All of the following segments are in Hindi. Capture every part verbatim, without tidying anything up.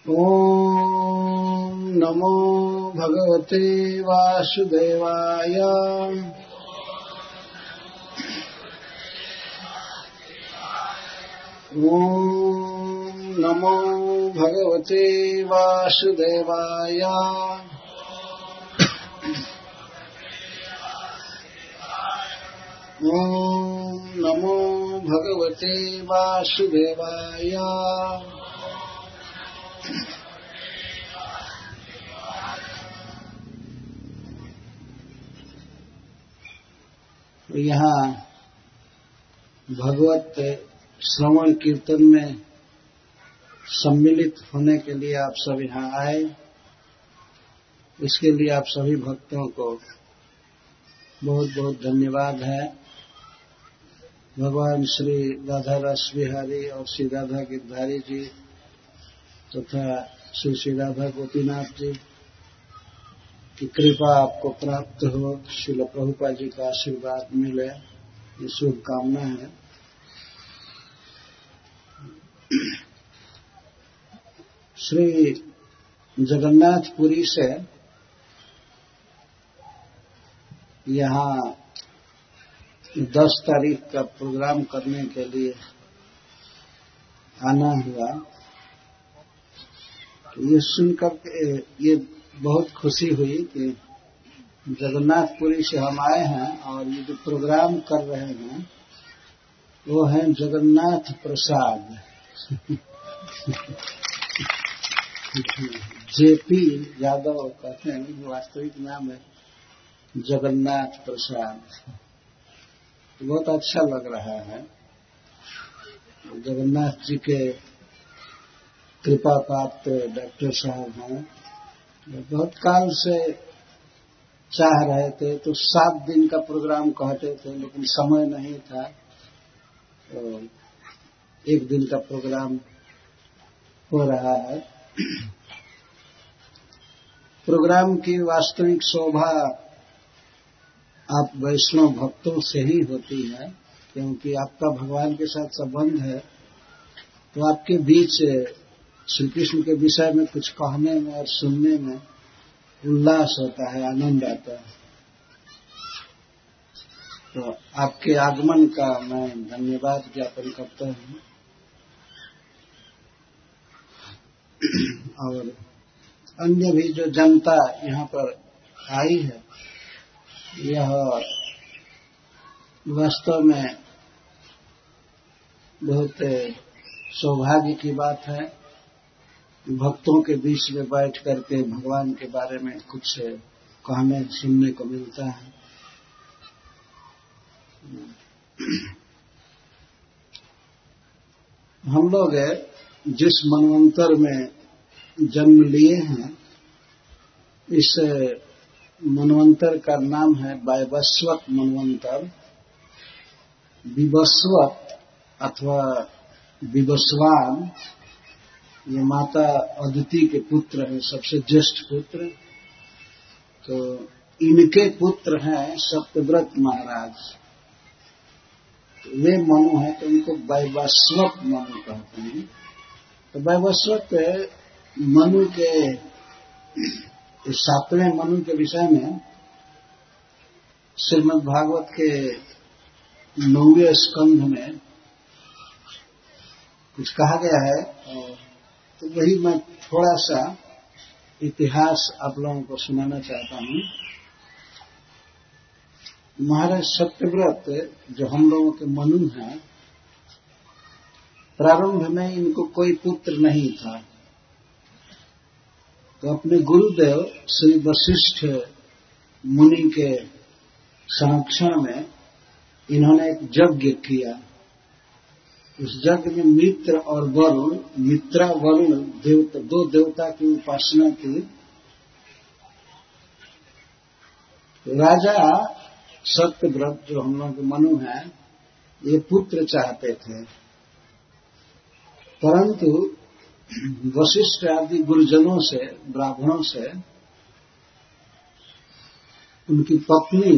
ओम नमो भगवते वासुदेवाय। ओम नमो भगवते वासुदेवाय। ओम नमो भगवते वासुदेवाय। यहाँ भगवत श्रवण कीर्तन में सम्मिलित होने के लिए आप सब यहाँ आए, इसके लिए आप सभी भक्तों को बहुत बहुत धन्यवाद है। भगवान श्री राधा रस बिहारी और श्री राधा गिरधारी जी तथा श्री श्री राधा गोपीनाथ जी की कृपा आपको प्राप्त हो, श्रील प्रभुपाद जी का आशीर्वाद मिले, ये शुभकामना है। श्री जगन्नाथपुरी से यहाँ दस तारीख का प्रोग्राम करने के लिए आना हुआ, तो ये सुनकर के ये बहुत खुशी हुई कि जगन्नाथपुरी से हम आए हैं और ये जो प्रोग्राम कर रहे हैं वो है जगन्नाथ प्रसाद जेपी यादव कहते हैं, वास्तविक नाम है जगन्नाथ प्रसाद। बहुत अच्छा लग रहा है। जगन्नाथ जी के कृपा प्राप्त डॉक्टर साहब हैं, बहुत काल से चाह रहे थे, तो सात दिन का प्रोग्राम कहते थे लेकिन समय नहीं था, तो एक दिन का प्रोग्राम हो रहा है। प्रोग्राम की वास्तविक शोभा आप वैष्णव भक्तों से ही होती है, क्योंकि आपका भगवान के साथ संबंध है, तो आपके बीच श्री कृष्ण के विषय में कुछ कहने में और सुनने में उल्लास होता है, आनंद आता है। तो आपके आगमन का मैं धन्यवाद ज्ञापन करता हूँ। और अन्य भी जो जनता यहाँ पर आई है, यह वास्तव में बहुत सौभाग्य की बात है। भक्तों के बीच में बैठ करके भगवान के बारे में कुछ कहने सुनने को मिलता है। हम लोग जिस मनवंतर में जन्म लिए हैं, इस मनवंतर का नाम है वैवस्वत मनवंतर। विवस्वत अथवा विवस्वान ये माता अदिति के पुत्र हैं, सबसे ज्येष्ठ पुत्र। तो इनके पुत्र हैं सत्यव्रत महाराज, तो वे मनु हैं, तो उनको वैवस्वत मनु कहते हैं। तो वैवस्वत मनु के सातवें मनु के विषय में श्रीमद् भागवत के नौवें स्कंध में कुछ कहा गया है, तो वही मैं थोड़ा सा इतिहास आप लोगों को सुनाना चाहता हूँ। महाराज सत्यव्रत जो हम लोगों के मनु हैं, प्रारंभ में इनको कोई पुत्र नहीं था, तो अपने गुरुदेव श्री वशिष्ठ मुनि के संरक्षण में इन्होंने एक यज्ञ किया। उस यज्ञ में मित्र और वरुण, मित्रा वरुण देवता, दो देवता की उपासना की। राजा सत्यव्रत जो हम लोग के मनु हैं, ये पुत्र चाहते थे, परंतु वशिष्ठ आदि गुरुजनों से, ब्राह्मणों से उनकी पत्नी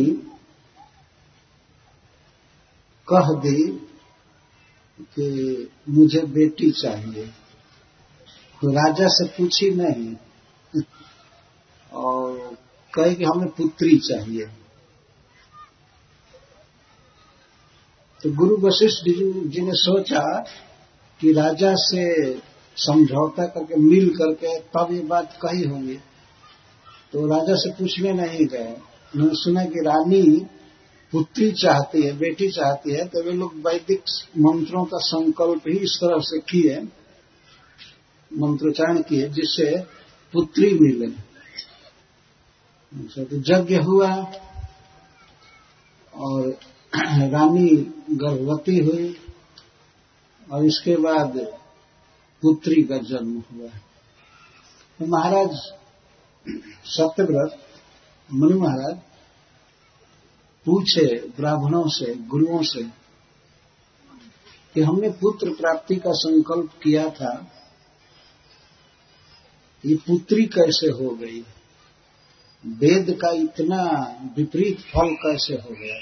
कह दी कि मुझे बेटी चाहिए। राजा से पूछी नहीं और कहे कि हमें पुत्री चाहिए। तो गुरु वशिष्ठ जी ने सोचा कि राजा से समझौता करके मिल करके तब ये बात कही होंगी। तो राजा से पूछने नहीं गए। उन्होंने सुना कि रानी पुत्री चाहती है, बेटी चाहती है, तो वे लोग वैदिक मंत्रों का संकल्प ही इस तरह से किए, मंत्रोच्चारण किए जिससे पुत्री मिले। तो यज्ञ हुआ और रानी गर्भवती हुई और इसके बाद पुत्री का जन्म हुआ। तो महाराज सत्यव्रत मनु महाराज पूछे ब्राह्मणों से, गुरुओं से कि हमने पुत्र प्राप्ति का संकल्प किया था, ये पुत्री कैसे हो गई? वेद का इतना विपरीत फल कैसे हो गया?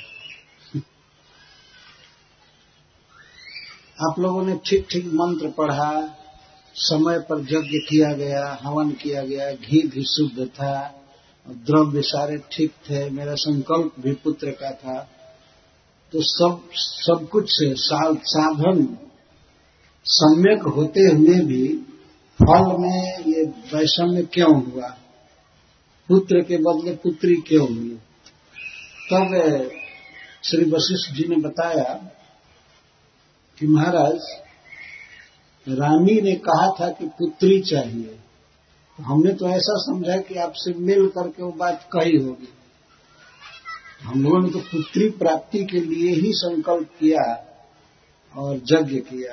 आप लोगों ने ठीक ठीक मंत्र पढ़ा, समय पर यज्ञ किया गया, हवन किया गया, घी भी शुद्ध था, द्रव्य सारे ठीक थे, मेरा संकल्प भी पुत्र का था, तो सब सब कुछ साधन सम्यक होते हुए भी फल में ये वैषम्य क्यों हुआ? पुत्र के बदले पुत्री क्यों हुई? तब श्री वशिष्ठ जी ने बताया कि महाराज, रानी ने कहा था कि पुत्री चाहिए, तो हमने तो ऐसा समझा कि आपसे मिल करके वो बात कही होगी। हम लोगों ने तो पुत्री प्राप्ति के लिए ही संकल्प किया और यज्ञ किया।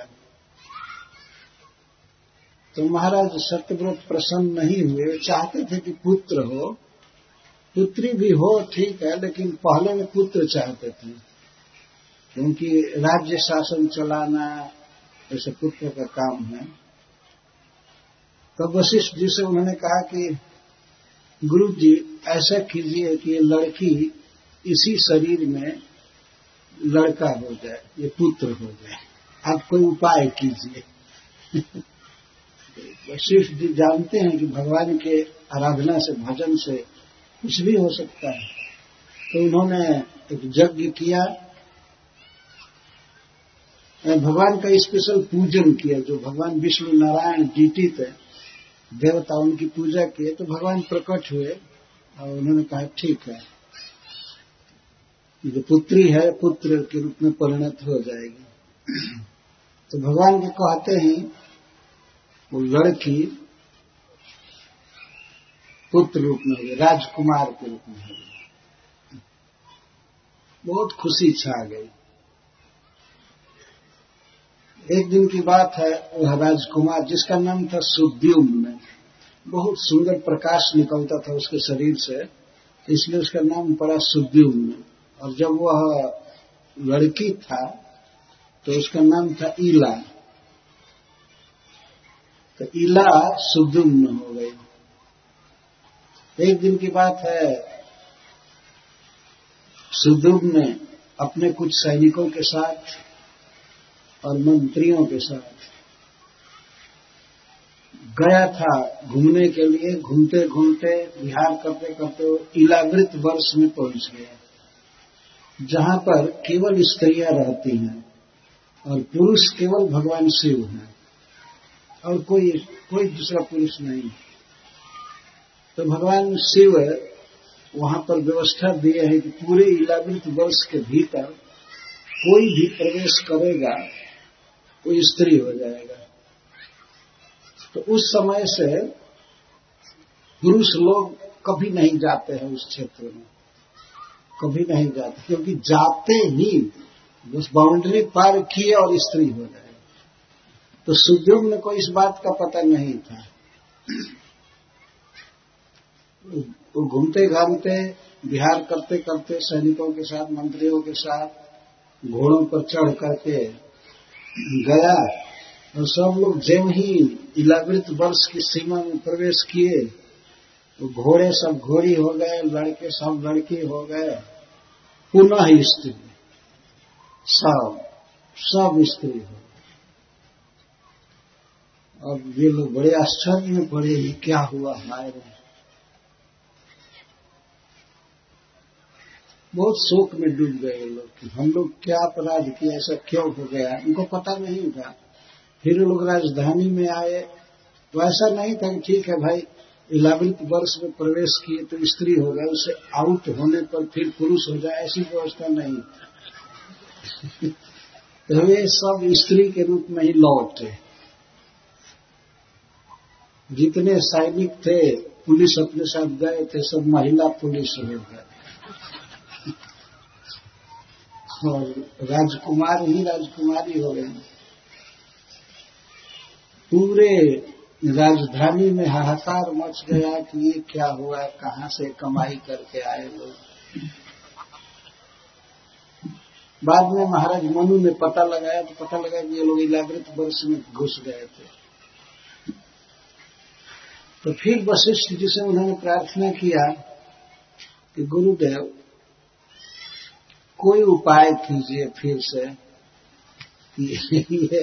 तो महाराज सत्यव्रत प्रसन्न नहीं हुए, चाहते थे कि पुत्र हो, पुत्री भी हो ठीक है, लेकिन पहले में पुत्र चाहते थे, क्योंकि राज्य शासन चलाना ऐसे पुत्र का काम है। तब वशिष्ठ जी से उन्होंने कहा कि गुरु जी ऐसा कीजिए कि ये लड़की इसी शरीर में लड़का हो जाए, ये पुत्र हो जाए, आप कोई उपाय कीजिए। वशिष्ठ जी जानते हैं कि भगवान के आराधना से, भजन से कुछ भी हो सकता है। तो उन्होंने एक यज्ञ किया, भगवान का स्पेशल पूजन किया। जो भगवान विष्णु नारायण जीती थे देवता, उनकी पूजा किए तो भगवान प्रकट हुए और उन्होंने कहा ठीक है, जो पुत्री है पुत्र के रूप में परिणत हो जाएगी। तो भगवान के कहते ही वो लड़की पुत्र रूप में हो गई, राजकुमार के रूप में हो गई। बहुत खुशी छा गई। एक दिन की बात है, वह राजकुमार जिसका नाम था सुद्युम्न, बहुत सुंदर प्रकाश निकलता था उसके शरीर से, इसलिए उसका नाम पड़ा सुद्युम्न। और जब वह लड़की था तो उसका नाम था ईला, तो ईला सुद्युम्न हो गई। एक दिन की बात है, सुद्युम्न ने अपने कुछ सैनिकों के साथ और मंत्रियों के साथ गया था घूमने के लिए। घूमते घूमते विहार करते करते इलावृत वर्ष में पहुंच गया, जहां पर केवल स्त्रियां रहती हैं और पुरुष केवल भगवान शिव हैं और कोई कोई दूसरा पुरुष नहीं। तो भगवान शिव वहां पर व्यवस्था दिए है कि पूरे इलावृत वर्ष के भीतर कोई भी प्रवेश करेगा कोई स्त्री हो जाएगा। तो उस समय से पुरुष लोग कभी नहीं जाते हैं उस क्षेत्र में, कभी नहीं जाते, क्योंक. जाते ही उस बाउंड्री पार किए और स्त्री हो जाए। तो सुद्युम्न को इस बात का पता नहीं था। वो घूमते घामते विहार करते करते सैनिकों के साथ, मंत्रियों के साथ घोड़ों पर चढ़ करके गया और सब लोग जब ही इलावृत वर्ष की सीमा में प्रवेश किए तो घोड़े सब घोड़ी हो गए, लड़के सब लड़की हो गए, पुनः स्त्री, सब सब स्त्री हो। अब ये लोग बड़े आश्चर्य में पड़े, ये क्या हुआ हमारे, बहुत शोक में डूब गए लोग कि हम लोग क्या अपराध किया, ऐसा क्यों हो गया, उनको पता नहीं था। फिर लोग राजधानी में आए तो ऐसा नहीं था कि ठीक है भाई इलेवेंथ वर्ष में प्रवेश किए तो स्त्री हो गए, उससे आउट होने पर फिर पुरुष हो जाए, ऐसी व्यवस्था नहीं। तो वे सब स्त्री के रूप में ही लौटे। जितने सैनिक थे पुलिस अपने साथ गए थे, सब महिला पुलिस हो गए और राजकुमार ही राजकुमारी हो गए। पूरे राजधानी में हाहाकार मच गया कि ये क्या हुआ, कहां से कमाई करके आए लोग। बाद में महाराज मनु ने पता लगाया तो पता लगा कि ये लोग इलेवेंथ वर्ष में घुस गए थे। तो फिर वशिष्ठ जी से उन्होंने प्रार्थना किया कि गुरुदेव कोई उपाय कीजिए फिर से कि ये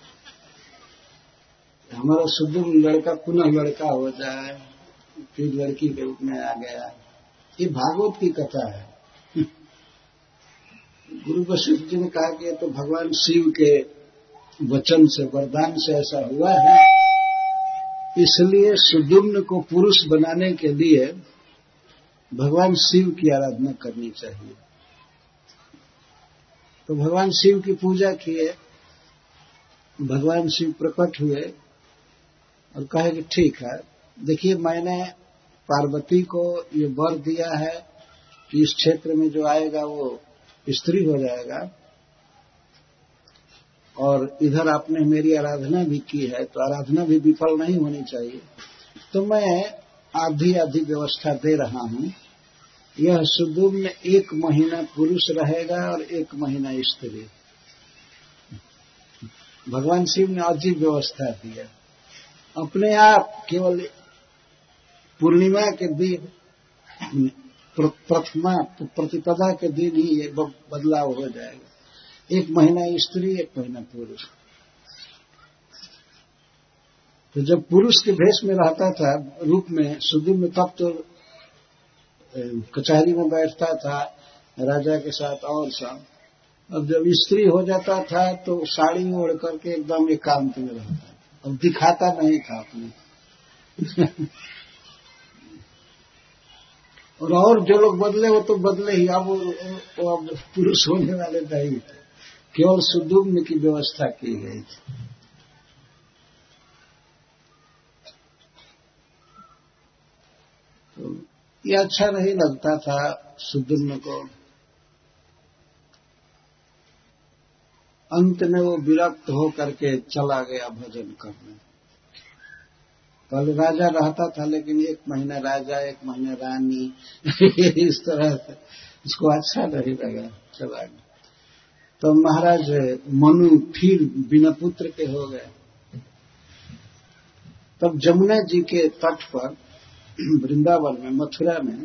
हमारा सुदूर लड़का पुनः लड़का हो जाए, फिर लड़की के रूप में आ गया। ये भागवत की कथा है। गुरु वशिष्ठ जी ने कहा कि ये तो भगवान शिव के वचन से, वरदान से ऐसा हुआ है, इसलिए सुदुम्न को पुरुष बनाने के लिए भगवान शिव की आराधना करनी चाहिए। तो भगवान शिव की पूजा किए, भगवान शिव प्रकट हुए और कहे कि ठीक है, देखिए मैंने पार्वती को ये वर दिया है कि इस क्षेत्र में जो आएगा वो स्त्री हो जाएगा, और इधर आपने मेरी आराधना भी की है तो आराधना भी विफल नहीं होनी चाहिए, तो मैं आधी आधी व्यवस्था दे रहा हूं। यह सुदुम्न एक महीना पुरुष रहेगा और एक महीना स्त्री। भगवान शिव ने अजीब व्यवस्था दी है। अपने आप केवल पूर्णिमा के दिन, प्रथमा प्रतिपदा के दिन ही ये बदलाव हो जाएगा, एक महीना स्त्री एक महीना पुरुष। तो जब पुरुष के भेष में रहता था रूप में सुदुम्न, तब तो कचहरी में बैठता था राजा के साथ और सब। अब जब स्त्री हो जाता था तो साड़ी ओढ़ करके एकदम एकांत में रहता, अब दिखाता नहीं था अपने। और और जो लोग बदले वो तो बदले ही, अब वो अब पुरुष होने वाले नहीं थे, केवल सुदुम्न की व्यवस्था की गई थी। तो ये अच्छा नहीं लगता था सुदुम्न को। अंत में वो विरक्त हो करके चला गया भजन करने। पहले राजा रहता था, लेकिन एक महीना राजा एक महीना रानी इस तरह से उसको अच्छा नहीं लगा, चला गया। तो महाराज मनु फिर बिना पुत्र के हो गए। तब जमुना जी के तट पर वृंदावन में, मथुरा में,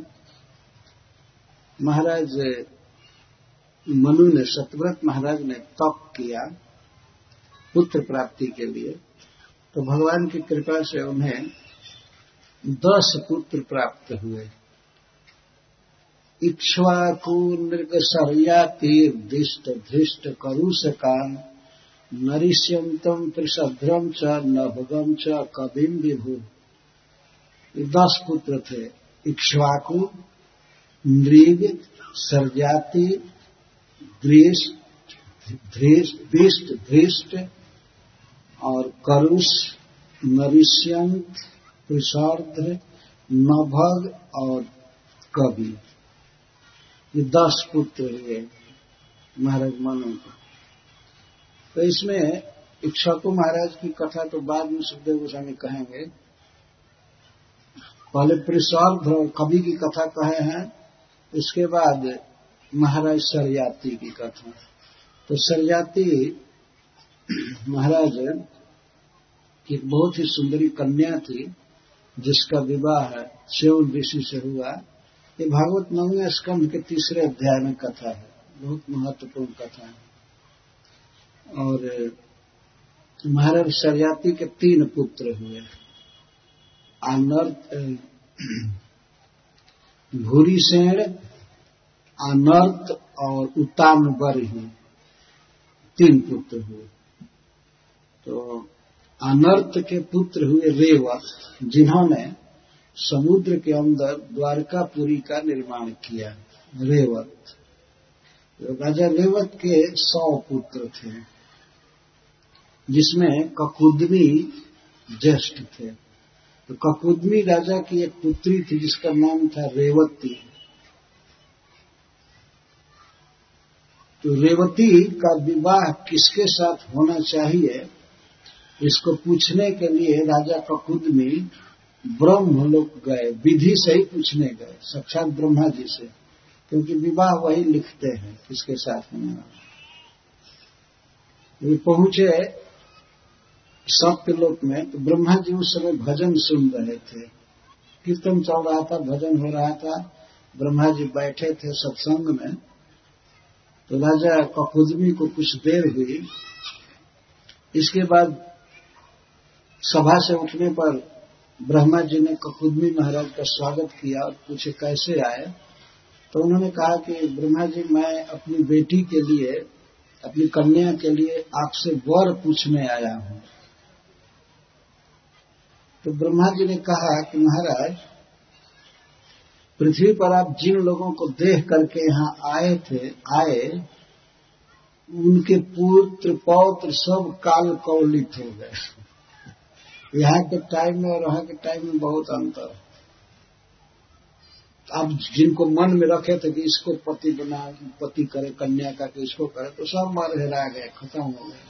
महाराज मनु ने, सतव्रत महाराज ने तप किया पुत्र प्राप्ति के लिए। तो भगवान की कृपा से उन्हें दस पुत्र प्राप्त हुए। इक्ष्वाकु नृगशर्यातिर्दिष्ट धृष्ट करुषकान् नरिष्यन्तम त्रिशद्रम च नभगम च कविम विभु। दस पुत्र थे, इक्ष्वाकु, नृग, शर्याति, धृष्ट धृष्ट और करुष, नरिष्यंत, त्रिशर्द्र, नभग और कवि। ये दस पुत्र हुए महाराज मनु को। तो इसमें इक्ष्वाकु महाराज की कथा तो बाद में सुखदेव गोस्वामी कहेंगे, पहले त्रिशर्द्र और कवि की कथा कहे हैं, इसके बाद महाराज शर्याति की कथा। तो शर्याति महाराज की एक बहुत ही सुंदरी कन्या थी, जिसका विवाह च्यवन ऋषि से हुआ। ये भागवत नौवें स्कंध के तीसरे अध्याय में कथा है, बहुत महत्वपूर्ण कथा है। और महाराज शर्याती के तीन पुत्र हुए, अनर्त, भूरिसेन, अनर्त और उतानबरही, तीन पुत्र हुए। तो अनर्त के पुत्र हुए रेवत, जिन्होंने समुद्र के अंदर द्वारकापुरी का निर्माण किया। रेवत, राजा रेवत के सौ पुत्र थे, जिसमें ककुदमी ज्येष्ठ थे। तो ककुदमी राजा की एक पुत्री थी जिसका नाम था रेवती। तो रेवती का विवाह किसके साथ होना चाहिए, इसको पूछने के लिए राजा ककुदमी ब्रह्मलोक गए, विधि से ही पूछने गए, साक्षात ब्रह्मा जी से, क्योंकि विवाह वही लिखते हैं किसके साथ होने वाला। वे पहुंचे सत्यलोक में, तो ब्रह्मा जी उस समय भजन सुन रहे थे, कीर्तन चल रहा था, भजन हो रहा था, ब्रह्मा जी बैठे थे सत्संग में। तो राजा ककुदमी को कुछ देर हुई, इसके बाद सभा से उठने पर ब्रह्मा जी ने ककुदमी महाराज का स्वागत किया और पूछे कैसे आए। तो उन्होंने कहा कि ब्रह्मा जी, मैं अपनी बेटी के लिए, अपनी कन्या के लिए आपसे वर पूछने आया हूं। तो ब्रह्मा जी ने कहा कि महाराज, पृथ्वी पर आप जिन लोगों को देख करके यहाँ आए थे आए उनके पुत्र पौत्र सब काल कौलित हो गए। यहाँ के टाइम में और वहां के टाइम में बहुत अंतर है। अब जिनको मन में रखे थे कि इसको पति बना, पति करे, कन्या का कि इसको करे, तो सब मर हेरा गए, खत्म हो गए।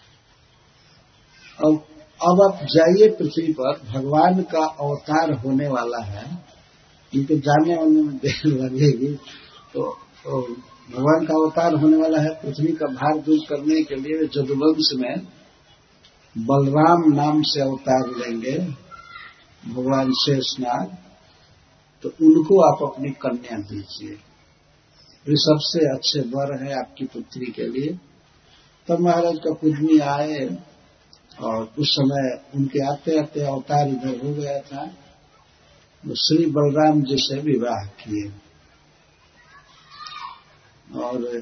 अब अब आप जाइए पृथ्वी पर, भगवान का अवतार होने वाला है, इनको जाने आने में देर लगेगी। तो, तो भगवान का अवतार होने वाला है, पृथ्वी का भार दूर करने के लिए वे जदुवंश में बलराम नाम से अवतार लेंगे, भगवान शेषनाग। तो उनको आप अपनी कन्या दीजिए, ये सबसे अच्छे वर है आपकी पुत्री के लिए। तब महाराज ककुदमी आए और उस समय उनके आते आते अवतार इधर हो गया था, वो श्री बलराम जी से विवाह किए। और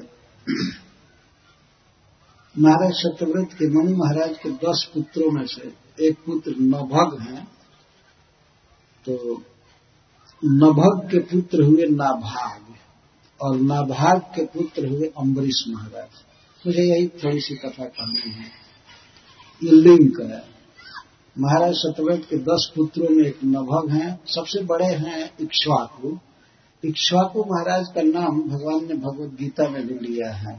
महाराज सत्यव्रत के मनु महाराज के दस पुत्रों में से एक पुत्र नभग हैं। तो नभग के पुत्र हुए नाभाग, और नाभाग के पुत्र हुए अम्बरीश महाराज। मुझे यही थोड़ी सी कथा कहनी है, ये लिंक है। महाराज सत्यव्रत के दस पुत्रों में एक नभग हैं, सबसे बड़े हैं इक्ष्वाकु। इक्ष्वाकु महाराज का नाम भगवान ने भगवद गीता में भी लिया है।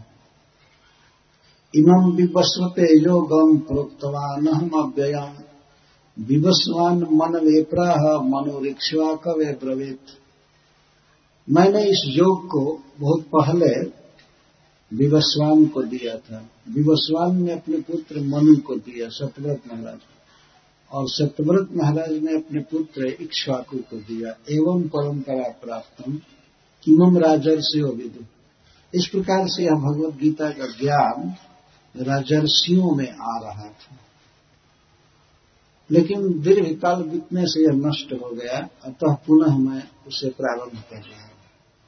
इमं विवस्वते योगम प्रोक्तवानहम अव्ययम् विवस्वान मनवे प्राह मनोरिक्ष्वाकवे ब्रवीत। मैंने इस योग को बहुत पहले विवस्वान को दिया था। विवस्वान ने अपने पुत्र मनु को दिया, सत्यव्रत महाराज, और सत्यव्रत महाराज ने अपने पुत्र इक्ष्वाकु को दिया। एवं परंपरा प्राप्तम इमं राजर्षियो विदु। इस प्रकार से यह भगवद गीता का ज्ञान राजर्षियों में आ रहा था, लेकिन दीर्घ काल बीतने से यह नष्ट हो गया, अतः पुनः मैं उसे प्रारंभ कर रहा हूं।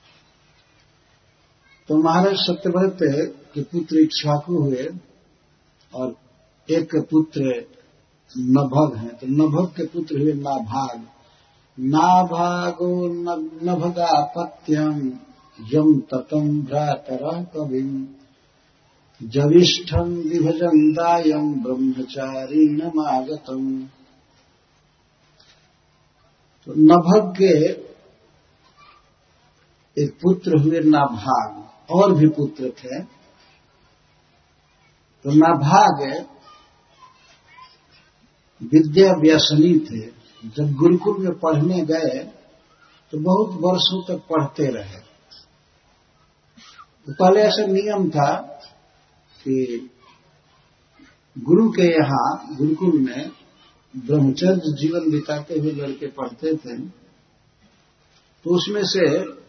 तो महाराज सत्यव्रत के पुत्र इक्ष्वाकु हुए और एक पुत्र नभग है। तो नभग के पुत्र हुए नाभाग। नाभागो नभगापत्यम यम ततम भ्रातरः कविम जविष्ठम विभजन्दायम ब्रह्मचारिणमागतम। तो नभग के एक पुत्र हुए नाभाग, और भी पुत्र थे। तो नाभाग विद्या व्यसनी थे। जब गुरुकुल में पढ़ने गए तो बहुत वर्षों तक पढ़ते रहे। तो पहले ऐसा नियम था कि गुरु के यहाँ गुरुकुल में ब्रह्मचर्य जीवन बिताते हुए लड़के पढ़ते थे। तो उसमें से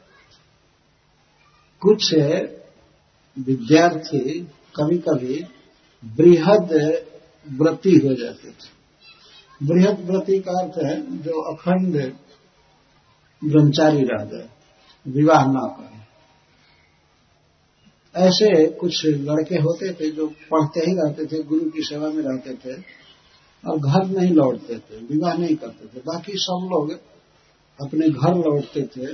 कुछ विद्यार्थी कभी कभी बृहद व्रती हो जाते थे। बृहत व्रती का अर्थ है जो अखंड ब्रह्मचारी रह गए, विवाह न करें। ऐसे कुछ लड़के होते थे जो पढ़ते ही रहते थे, गुरु की सेवा में रहते थे और घर नहीं लौटते थे, विवाह नहीं करते थे। बाकी सब लोग अपने घर लौटते थे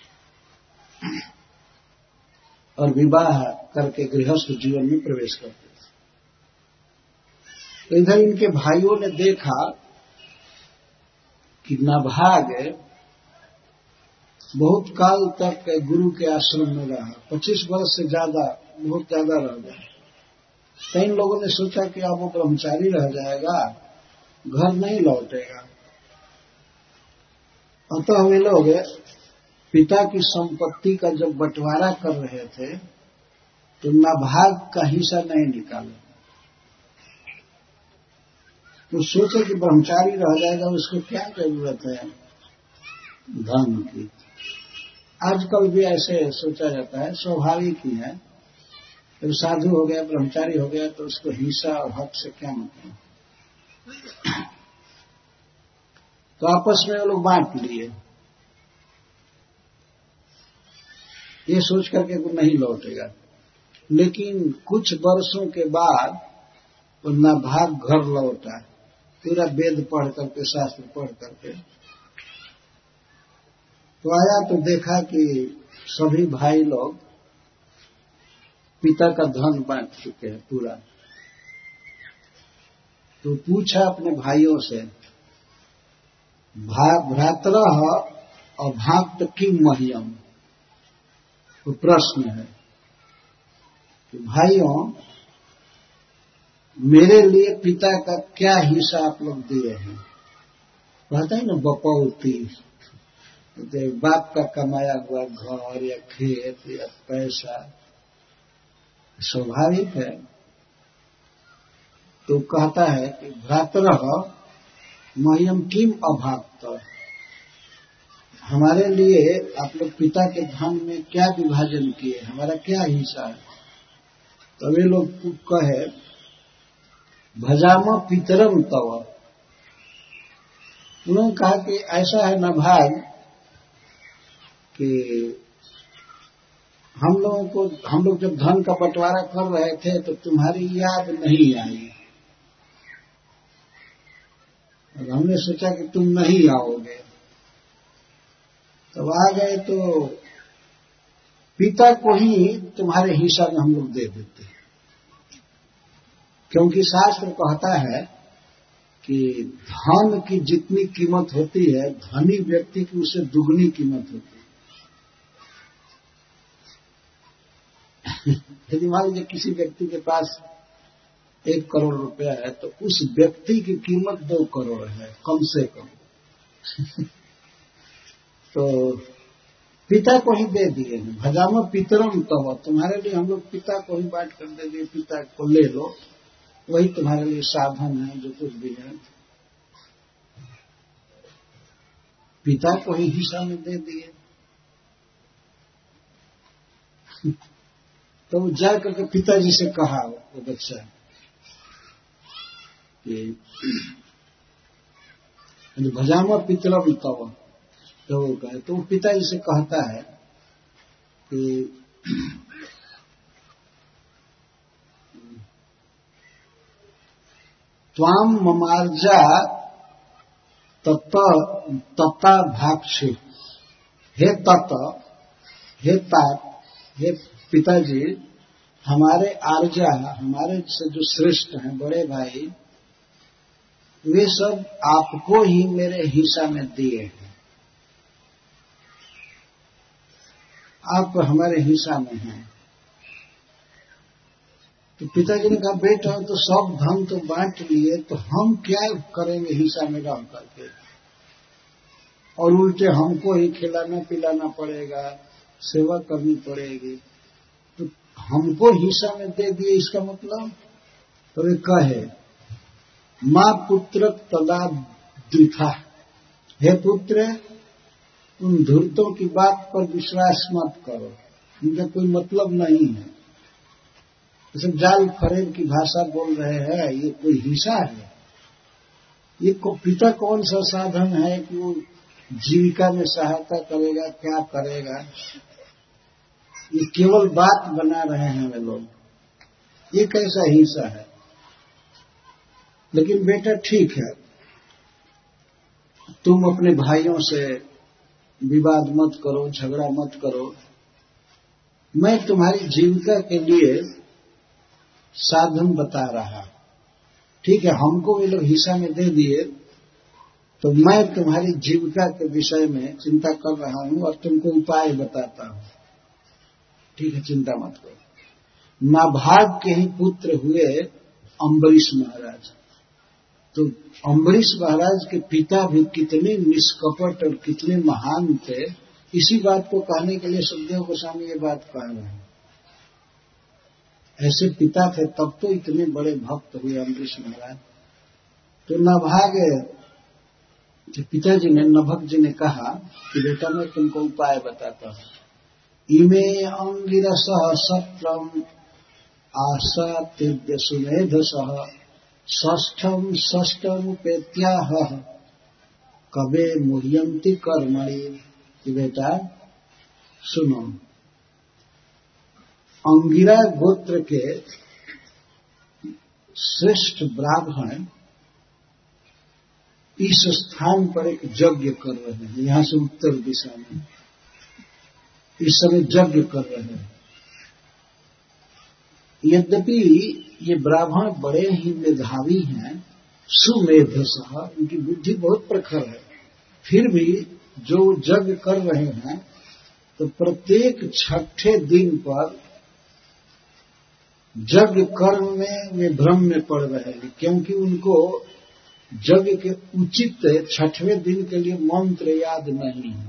और विवाह करके गृहस्थ जीवन में प्रवेश करते थे। तो इधर इनके भाइयों ने देखा कि नाभाग बहुत काल तक गुरु के आश्रम में रहा, पच्चीस वर्ष से ज्यादा, बहुत ज्यादा रह गया। तो इन लोगों ने सोचा कि अब वो ब्रह्मचारी रह जाएगा, घर नहीं लौटेगा। अतः वे लोग पिता की संपत्ति का जब बंटवारा कर रहे थे तो नाभाग का हिस्सा नहीं निकाले। तो सोचे कि ब्रह्मचारी रह जाएगा, उसको क्या जरूरत है धन की। आजकल भी ऐसे सोचा जाता है, स्वाभाविक ही है। जब साधु हो गया, ब्रह्मचारी हो गया तो उसको हिस्सा और हक से क्या मतलब। तो आपस में वो लोग बांट लिए, ये सोच करके वो नहीं लौटेगा। लेकिन कुछ वर्षों के बाद वो नाभाग घर लौटा, पूरा वेद पढ़ करके, शास्त्र पढ़ करके। तो आया तो देखा कि सभी भाई लोग पिता का धन बांट चुके हैं पूरा। तो पूछा अपने भाइयों से, भ्रातरः अभाक्त किम मह्यम, तो प्रश्न है कि भाइयों मेरे लिए पिता का क्या हिस्सा आप लोग दिए हैं। कहते हैं ना बपौती, बाप का कमाया हुआ घर या खेत या पैसा, स्वाभाविक है। तो कहता है कि भ्रातरः मह्यम किम अभाक्त, हमारे लिए आप लोग पिता के धन में क्या विभाजन किए, हमारा क्या हिस्सा है। तो वे लोग कहे भजाम पितरम तव, उन्होंने कहा कि ऐसा है नाभाग कि हम लोगों को, हम लोग जब धन का बंटवारा कर रहे थे तो तुम्हारी याद नहीं आई और हमने सोचा कि तुम नहीं आओगे, तब आ गए तो पिता को ही तुम्हारे हिस्सा में हम लोग दे देते। क्योंकि शास्त्र कहता है कि धन की जितनी कीमत होती है, धनी व्यक्ति की उससे दुगनी कीमत होती है। यदि मान लीजिए किसी व्यक्ति के पास एक करोड़ रुपया है तो उस व्यक्ति की कीमत दो करोड़ है कम से कम। तो पिता को ही दे दिए हैं, भजाम पितरम तव, तुम्हारे लिए हम लोग पिता को ही बांट कर दे दिए, पिता को ले लो, वही तुम्हारे लिए साधन है जो कुछ भी है, पिता को ही हिस्सा में दे दिए। तो वो जा करके पिताजी से कहा वो बच्चा कि भजामा पितरम तव, तो वो कहे, तो वो पिताजी से कहता है कि त्वाम ममार्जा तत तता भाक्षे, हे तत, हे तात, हे पिताजी, हमारे आर्जा, हमारे से जो श्रेष्ठ हैं बड़े भाई, वे सब आपको ही मेरे हिस्सा में दिए हैं, आप हमारे हिस्सा में हैं। तो पिताजी ने कहा बेटा तो सब धन तो बांट लिए, तो हम क्या करेंगे हिस्सा में रह करके, और उल्टे हमको ही खिलाना पिलाना पड़ेगा, सेवा करनी पड़ेगी, तो हमको हिस्सा में दे दिए, इसका मतलब। तो वे कहे माँ पुत्र तदा द्विथा, हे पुत्र उन धूर्तों की बात पर विश्वास मत करो, उनका कोई मतलब नहीं है। सब जाल फरेब की भाषा बोल रहे हैं, ये कोई हिस्सा है? ये को, पिता कौन सा साधन है कि वो जीविका में सहायता करेगा? क्या करेगा? ये केवल बात बना रहे हैं वे लोग। ये कैसा हिस्सा है? लेकिन बेटा ठीक है, तुम अपने भाइयों से विवाद मत करो, झगड़ा मत करो। मैं तुम्हारी जीविका के लिए साधन बता रहा। ठीक है, हमको ये लोग हिस्सा में दे दिए, तो मैं तुम्हारी जीविका के विषय में चिंता कर रहा हूं और तुमको उपाय बताता हूं। ठीक है, चिंता मत करो। नाभाग के ही पुत्र हुए अम्बरीश महाराज। तो अम्बरीश महाराज के पिता भी कितने निष्कपट और कितने महान थे, इसी बात को कहने के लिए सुखदेव गोस्वामी ये बात कह रहे हैं। ऐसे पिता थे तब तो इतने बड़े भक्त हुए अम्बरीश महाराज। तो नाभाग पिताजी ने, नभक जी ने कहा कि बेटा मैं तुमको उपाय बताता हूं। इमे अंगिरस सत्रम आसातिद्य सुमेधसः षष्ठम षष्ठम उपेत्याह कबे मुह्यंति कर्मणि। कि बेटा सुनो, अंगिरा गोत्र के श्रेष्ठ ब्राह्मण इस स्थान पर एक यज्ञ कर रहे हैं। यहां से उत्तर दिशा में इस समय यज्ञ कर रहे हैं। यद्यपि ये ब्राह्मण बड़े ही मेधावी हैं, सुमेधसः, उनकी बुद्धि बहुत प्रखर है, फिर भी जो यज्ञ कर रहे हैं तो प्रत्येक छठे दिन पर यज्ञ कर्म में वे भ्रम में पड़ रहे हैं, क्योंकि उनको यज्ञ के उचित छठवें दिन के लिए मंत्र याद नहीं है।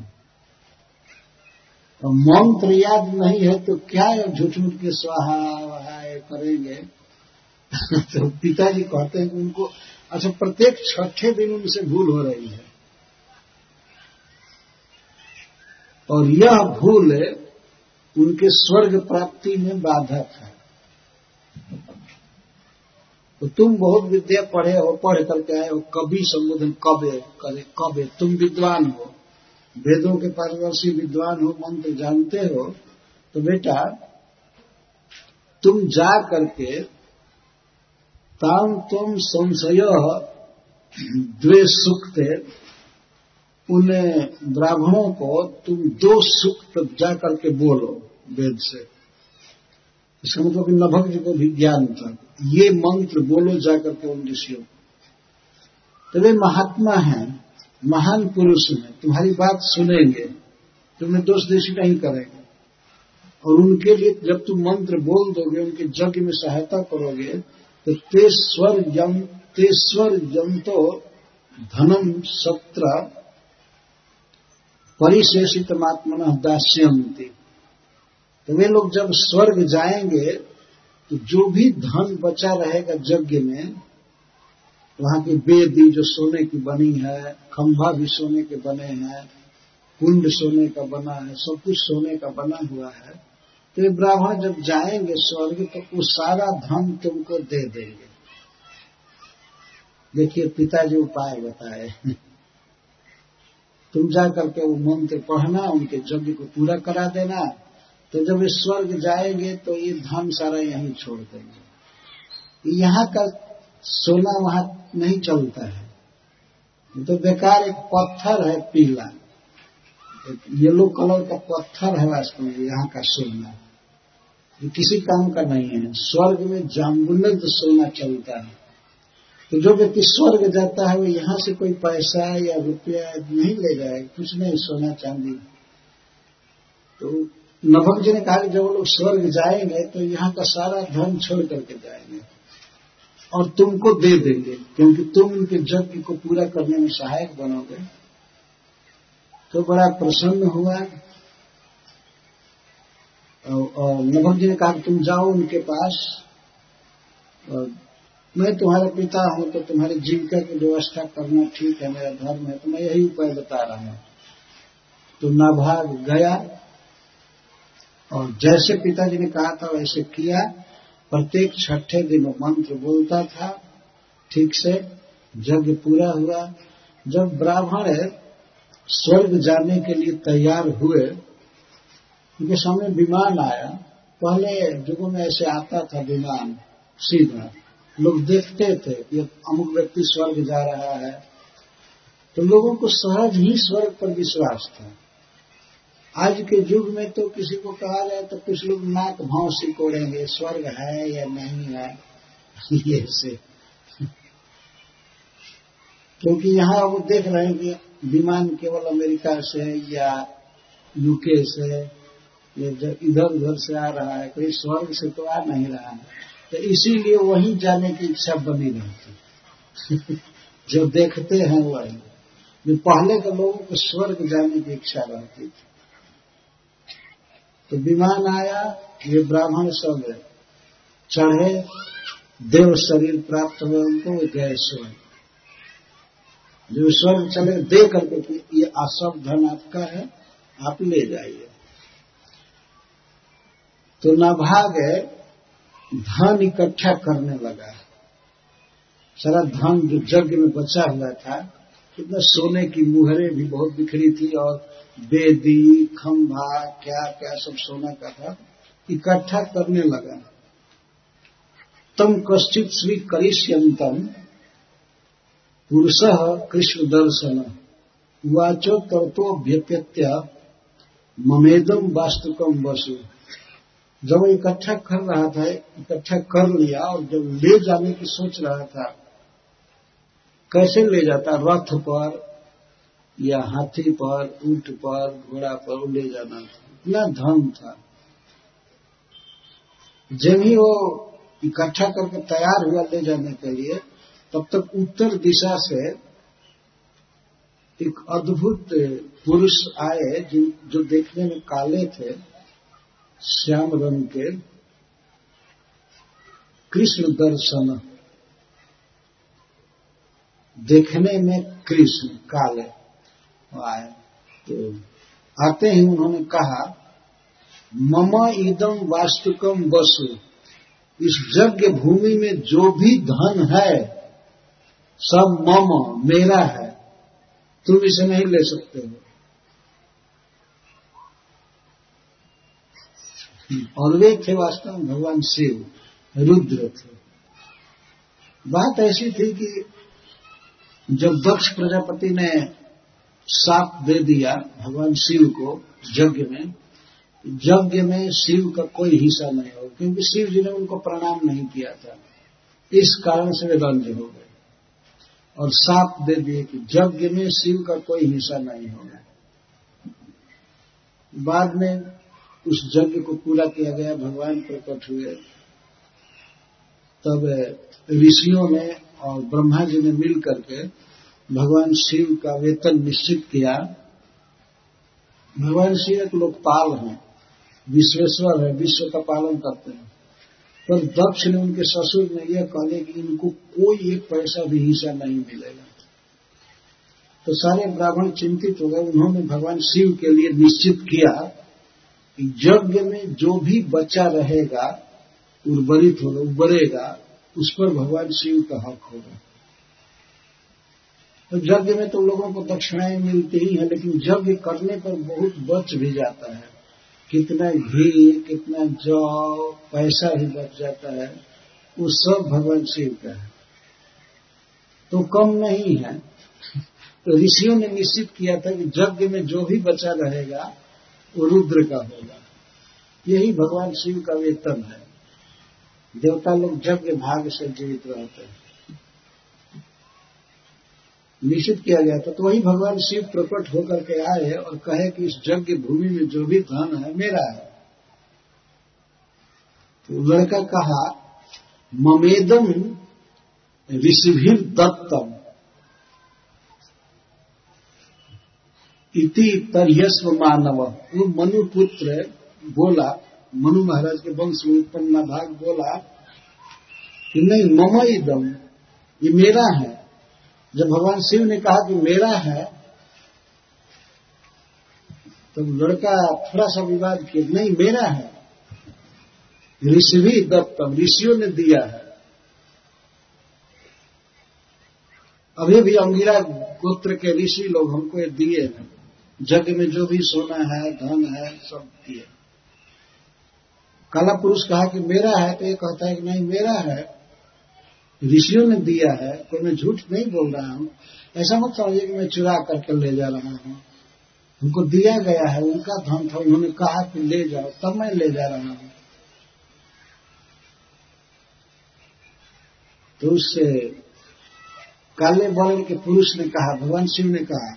और मंत्र याद नहीं है तो क्या झूठ मूठ के स्वाहा वहाय करेंगे। तो पिताजी कहते हैं कि उनको, अच्छा प्रत्येक छठे दिन उनसे भूल हो रही है, और यह भूल उनके स्वर्ग प्राप्ति में बाधक है। तो तुम बहुत विद्या पढ़े हो, पढ़ करके आए हो, कवि संबोधन कबे करे, कबे तुम विद्वान हो, वेदों के पारदर्शी विद्वान हो, मंत्र जानते हो, तो बेटा तुम जा करके ताम तुम संशय द्वे सुक्ते, उन ब्राह्मणों को तुम दो सूक्त जाकर के बोलो वेद से। इसका मतलब नभक जी को भी ज्ञान था, ये मंत्र बोलो जाकर के उन ऋषियों को। तो वे महात्मा हैं, महान पुरुष हैं, तुम्हारी बात सुनेंगे, तुम्हें दोष देशी नहीं करेंगे। और उनके लिए जब तुम मंत्र बोल दोगे, उनके यज्ञ में सहायता करोगे, तो तेस्वर यम तेस्वर यंतो धनम सत्र परिशेषितमात्मनः दास्यन्ति। तो वे लोग जब स्वर्ग जाएंगे तो जो भी धन बचा रहेगा यज्ञ में, वहां की वेदी जो सोने की बनी है, खंभा भी सोने के बने हैं, कुंड सोने का बना है, सब कुछ सोने का बना हुआ है। तो ये ब्राह्मण जब जाएंगे स्वर्ग तो वो सारा धन तुमको दे देंगे। देखिए पिताजी उपाय बताए, तुम जा करके वो मंत्र पढ़ना, उनके यज्ञ को पूरा करा देना, तो जब वे स्वर्ग जाएंगे तो ये धन सारा यहीं छोड़ देंगे। यहाँ का सोना वहां नहीं चलता है, तो बेकार एक पत्थर है पीला, येलो कलर का पत्थर है वास्तव में यहाँ का सोना, ये किसी काम का नहीं है। स्वर्ग में जाम्बुलंद सोना चलता है। तो जो व्यक्ति स्वर्ग जाता है वो यहाँ से कोई पैसा या रुपया नहीं ले जाएगा, कुछ नहीं, सोना चांदी। तो नभक जी ने कहा कि जब वो लोग स्वर्ग जाएंगे तो यहाँ का सारा धन छोड़ करके जाएंगे और तुमको दे देंगे, क्योंकि तुम उनके यज्ञ को पूरा करने में सहायक बनोगे। तो बड़ा प्रसन्न हुआ और नभक जी ने कहा कि तुम जाओ उनके पास, और मैं तुम्हारा पिता हूं तो तुम्हारी जीविका की व्यवस्था करना ठीक है, मेरा धर्म है, तो मैं यही उपाय बता रहा हूं। तो नाभाग गया और जैसे पिताजी ने कहा था वैसे किया, प्रत्येक छठे दिन मंत्र बोलता था ठीक से। यज्ञ पूरा हुआ। जब ब्राह्मण स्वर्ग जाने के लिए तैयार हुए, उनके सामने विमान आया। पहले युगों में ऐसे आता था विमान सीधा, लोग देखते थे कि अमुक व्यक्ति स्वर्ग जा रहा है, तो लोगों को सहज ही स्वर्ग पर विश्वास था। आज के युग में तो किसी को कहा जाए तो कुछ लोग नाक भाव सिकोड़ेंगे, स्वर्ग है या नहीं है ये से, क्योंकि यहाँ वो देख रहे हैं कि विमान केवल अमेरिका से या यूके से या इधर उधर से आ रहा है, कोई स्वर्ग से तो आ नहीं रहा है, तो इसीलिए वहीं जाने की इच्छा बनी रहती जो देखते हैं वही। जो पहले के लोगों को स्वर्ग जाने की इच्छा रहती थी। तो विमान आया, ये ब्राह्मण सब चढ़े, देव शरीर प्राप्त हुए उनको, गए स्वर्ग। जो स्वर्ग चले दे करके कि ये सब धन आपका है, आप ले जाइए। तो नाभागे धन इकट्ठा करने लगा। सारा धन जो यज्ञ में बचा हुआ था, कितना सोने की मुहरें भी बहुत बिखरी थी और बेदी खंभा क्या क्या सब सोना का था, इकट्ठा करने लगा। तम कश्चित श्री करिष्यंतम पुरुषः कृष्ण दर्शन उवाचो तर्तोऽभ्यप्यत्य ममेदम वास्तुकम वसु। जब वो इकट्ठा कर रहा था, इकट्ठा कर लिया और जब ले जाने की सोच रहा था, कैसे ले जाता, रथ पर या हाथी पर, ऊंट पर, घोड़ा पर ले जाना था, इतना धन था। जब ही वो इकट्ठा करके तैयार हुआ ले जाने के लिए, तब तक उत्तर दिशा से एक अद्भुत पुरुष आए, जिन जो देखने में काले थे, श्याम रंग के, कृष्ण दर्शन, देखने में कृष्ण काले आए। तो आते ही उन्होंने कहा, मम इदम वास्तुकम वसु, इस यज्ञ भूमि में जो भी धन है सब मम, मेरा है, तुम इसे नहीं ले सकते हो। और वे थे वास्तव में भगवान शिव, रुद्र थे। बात ऐसी थी कि जब दक्ष प्रजापति ने शाप दे दिया भगवान शिव को यज्ञ में, यज्ञ में शिव का कोई हिस्सा नहीं हो, क्योंकि शिव जी ने उनको प्रणाम नहीं किया था, इस कारण से वे रंज हो गए और शाप दे दिए कि यज्ञ में शिव का कोई हिस्सा नहीं होगा। बाद में उस यज्ञ को पूरा किया गया, भगवान प्रकट हुए, तब ऋषियों ने और ब्रह्मा जी ने मिल करके भगवान शिव का वेतन निश्चित किया। भगवान शिव एक लोकपाल हैं, विश्वेश्वर है, विश्व का पालन करते हैं, पर दक्ष ने उनके ससुर ने यह कहले कि इनको कोई एक पैसा भी हिस्सा नहीं मिलेगा। तो सारे ब्राह्मण चिंतित हो गए। उन्होंने भगवान शिव के लिए निश्चित किया कि यज्ञ में जो भी बचा रहेगा, उर्वरित होगा, उबरेगा, उस पर भगवान शिव का हक होगा। तो यज्ञ में तो लोगों को दक्षिणाएं मिलती ही है, लेकिन यज्ञ करने पर बहुत बच भी जाता है, कितना घी, कितना जौ, पैसा भी बच जाता है, वो सब भगवान शिव का है, तो कम नहीं है। तो ऋषियों ने निश्चित किया था कि यज्ञ में जो भी बचा रहेगा वो रुद्र का होगा। यही भगवान शिव का वेतन है। देवता लोग यज्ञ भाग से जीवित रहते हैं, निश्चित किया गया था। तो वही भगवान शिव प्रकट होकर के आए और कहे कि इस यज्ञ भूमि में जो भी धन है मेरा है। तो लड़का कहा, ममेदम ऋषिभिर दत्तम इति तर्यस्व मानव। वो मनु पुत्र बोला, मनु महाराज के वंश में उत्पन्न नाभाग बोला कि नहीं, मम इदम, ये मेरा है। जब भगवान शिव ने कहा कि मेरा है, तो लड़का थोड़ा सा विवाद किया, नहीं मेरा है। ऋषि भी दत्तम, ऋषियों ने दिया है। अभी भी अंगिरा गोत्र के ऋषि लोग हमको ये दिए हैं, जग में जो भी सोना है, धन है, सब दिए। काला पुरुष कहा कि मेरा है, तो ये कहता है कि नहीं मेरा है, ऋषियों ने दिया है, कोई मैं झूठ नहीं बोल रहा हूं। ऐसा मत समझिए कि मैं चुरा करके ले जा रहा हूं, हमको दिया गया है, उनका धन था, उन्होंने कहा कि ले जाओ, तब मैं ले जा रहा हूं। तो उससे काले वर्ण के पुरुष ने कहा, भगवान शिव ने कहा,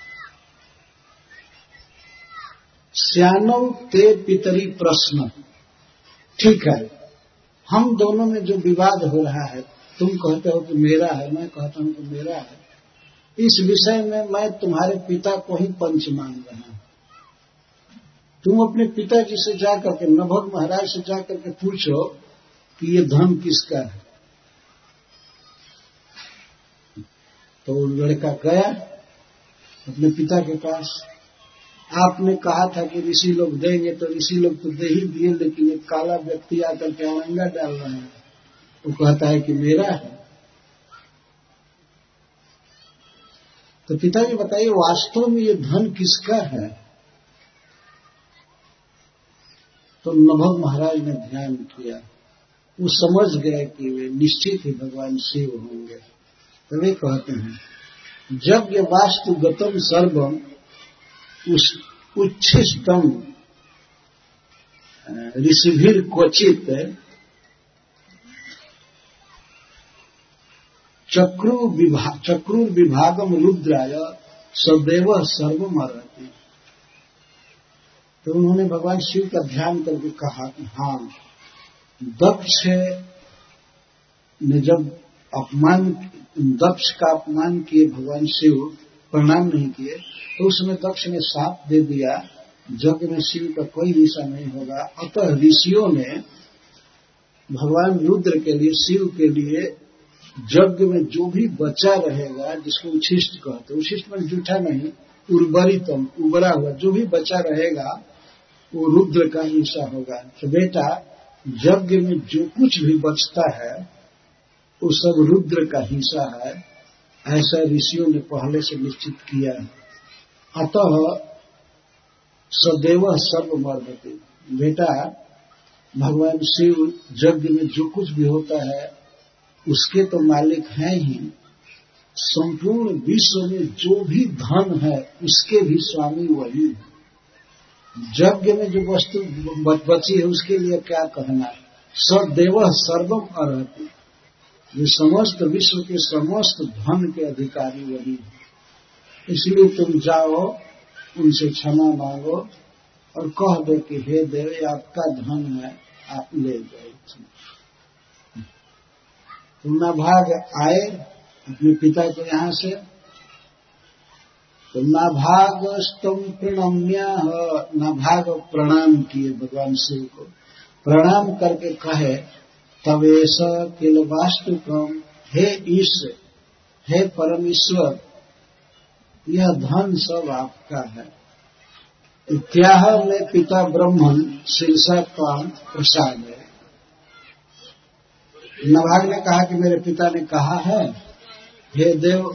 श्यानो ते पितरी प्रश्न, ठीक है, हम दोनों में जो विवाद हो रहा है, तुम कहते हो कि मेरा है, मैं कहता हूं कि मेरा है, इस विषय में मैं तुम्हारे पिता को ही पंच मान रहा हूं। तुम अपने पिताजी से जाकर के, नभग महाराज से जाकर के पूछो कि ये धन किसका है। तो लड़का गया अपने पिता के पास। आपने कहा था कि ऋषि लोग देंगे, तो ऋषि लोग तो दे ही दिए, लेकिन एक काला व्यक्ति आकर के औरंगा डाल रहा है, वो कहता है कि मेरा है। तो पिताजी बताइए, वास्तव में ये धन किसका है? तो नभग महाराज ने ध्यान किया, वो समझ गए कि वे निश्चित ही भगवान शिव होंगे। तो वे कहते हैं, यज्ञ वास्तु गतम सर्वम उस उच्छिष्टम ऋषिभिर क्वचित चक्रु विभाग चक्रुर विभागम रुद्राय सदैव सर्वम अर्हति। तो उन्होंने भगवान शिव का ध्यान करके कहा कि हाँ, दक्ष ने जब अपमान दक्ष का अपमान किए भगवान शिव, प्रणाम नहीं किए, तो उसमें दक्ष ने साप दे दिया, यज्ञ में शिव का कोई हिस्सा नहीं होगा। अतः ऋषियों ने भगवान रुद्र के लिए, शिव के लिए, यज्ञ में जो भी बचा रहेगा, जिसको उच्छिष्ट कहते, उच्छिष्ट में जूठा नहीं, उर्वरितम, उबरा हुआ जो भी बचा रहेगा वो रुद्र का हिस्सा होगा। तो बेटा, यज्ञ में जो कुछ भी बचता है वो सब रुद्र का हिस्सा है, ऐसा ऋषियों ने पहले से निश्चित किया है। अतः सदैव सर्वमर्हति। बेटा, भगवान शिव यज्ञ में जो कुछ भी होता है उसके तो मालिक हैं ही, संपूर्ण विश्व में जो भी धन है उसके भी स्वामी वही है। यज्ञ में जो वस्तु बची है उसके लिए क्या कहना, सदैव सर्वम अर्हति। ये समस्त विश्व के समस्त धन के अधिकारी वही है। इसलिए तुम जाओ, उनसे क्षमा मांगो और कह दो कि हे देव, ये आपका धन है, आप ले जाओ। तो नाभाग आए अपने पिता के यहाँ से, तो नाभाग स्तम प्रणम्य, नाभाग प्रणाम किए भगवान शिव को, प्रणाम करके कहे, तवेश किल वास्तुकम, हे ईश्वर, हे परमेश्वर, यह धन सब आपका है। इत्याह में पिता ब्रह्मन शीर्षा त्वाम प्रसाद है। नाभाग ने कहा कि मेरे पिता ने कहा है, हे देव,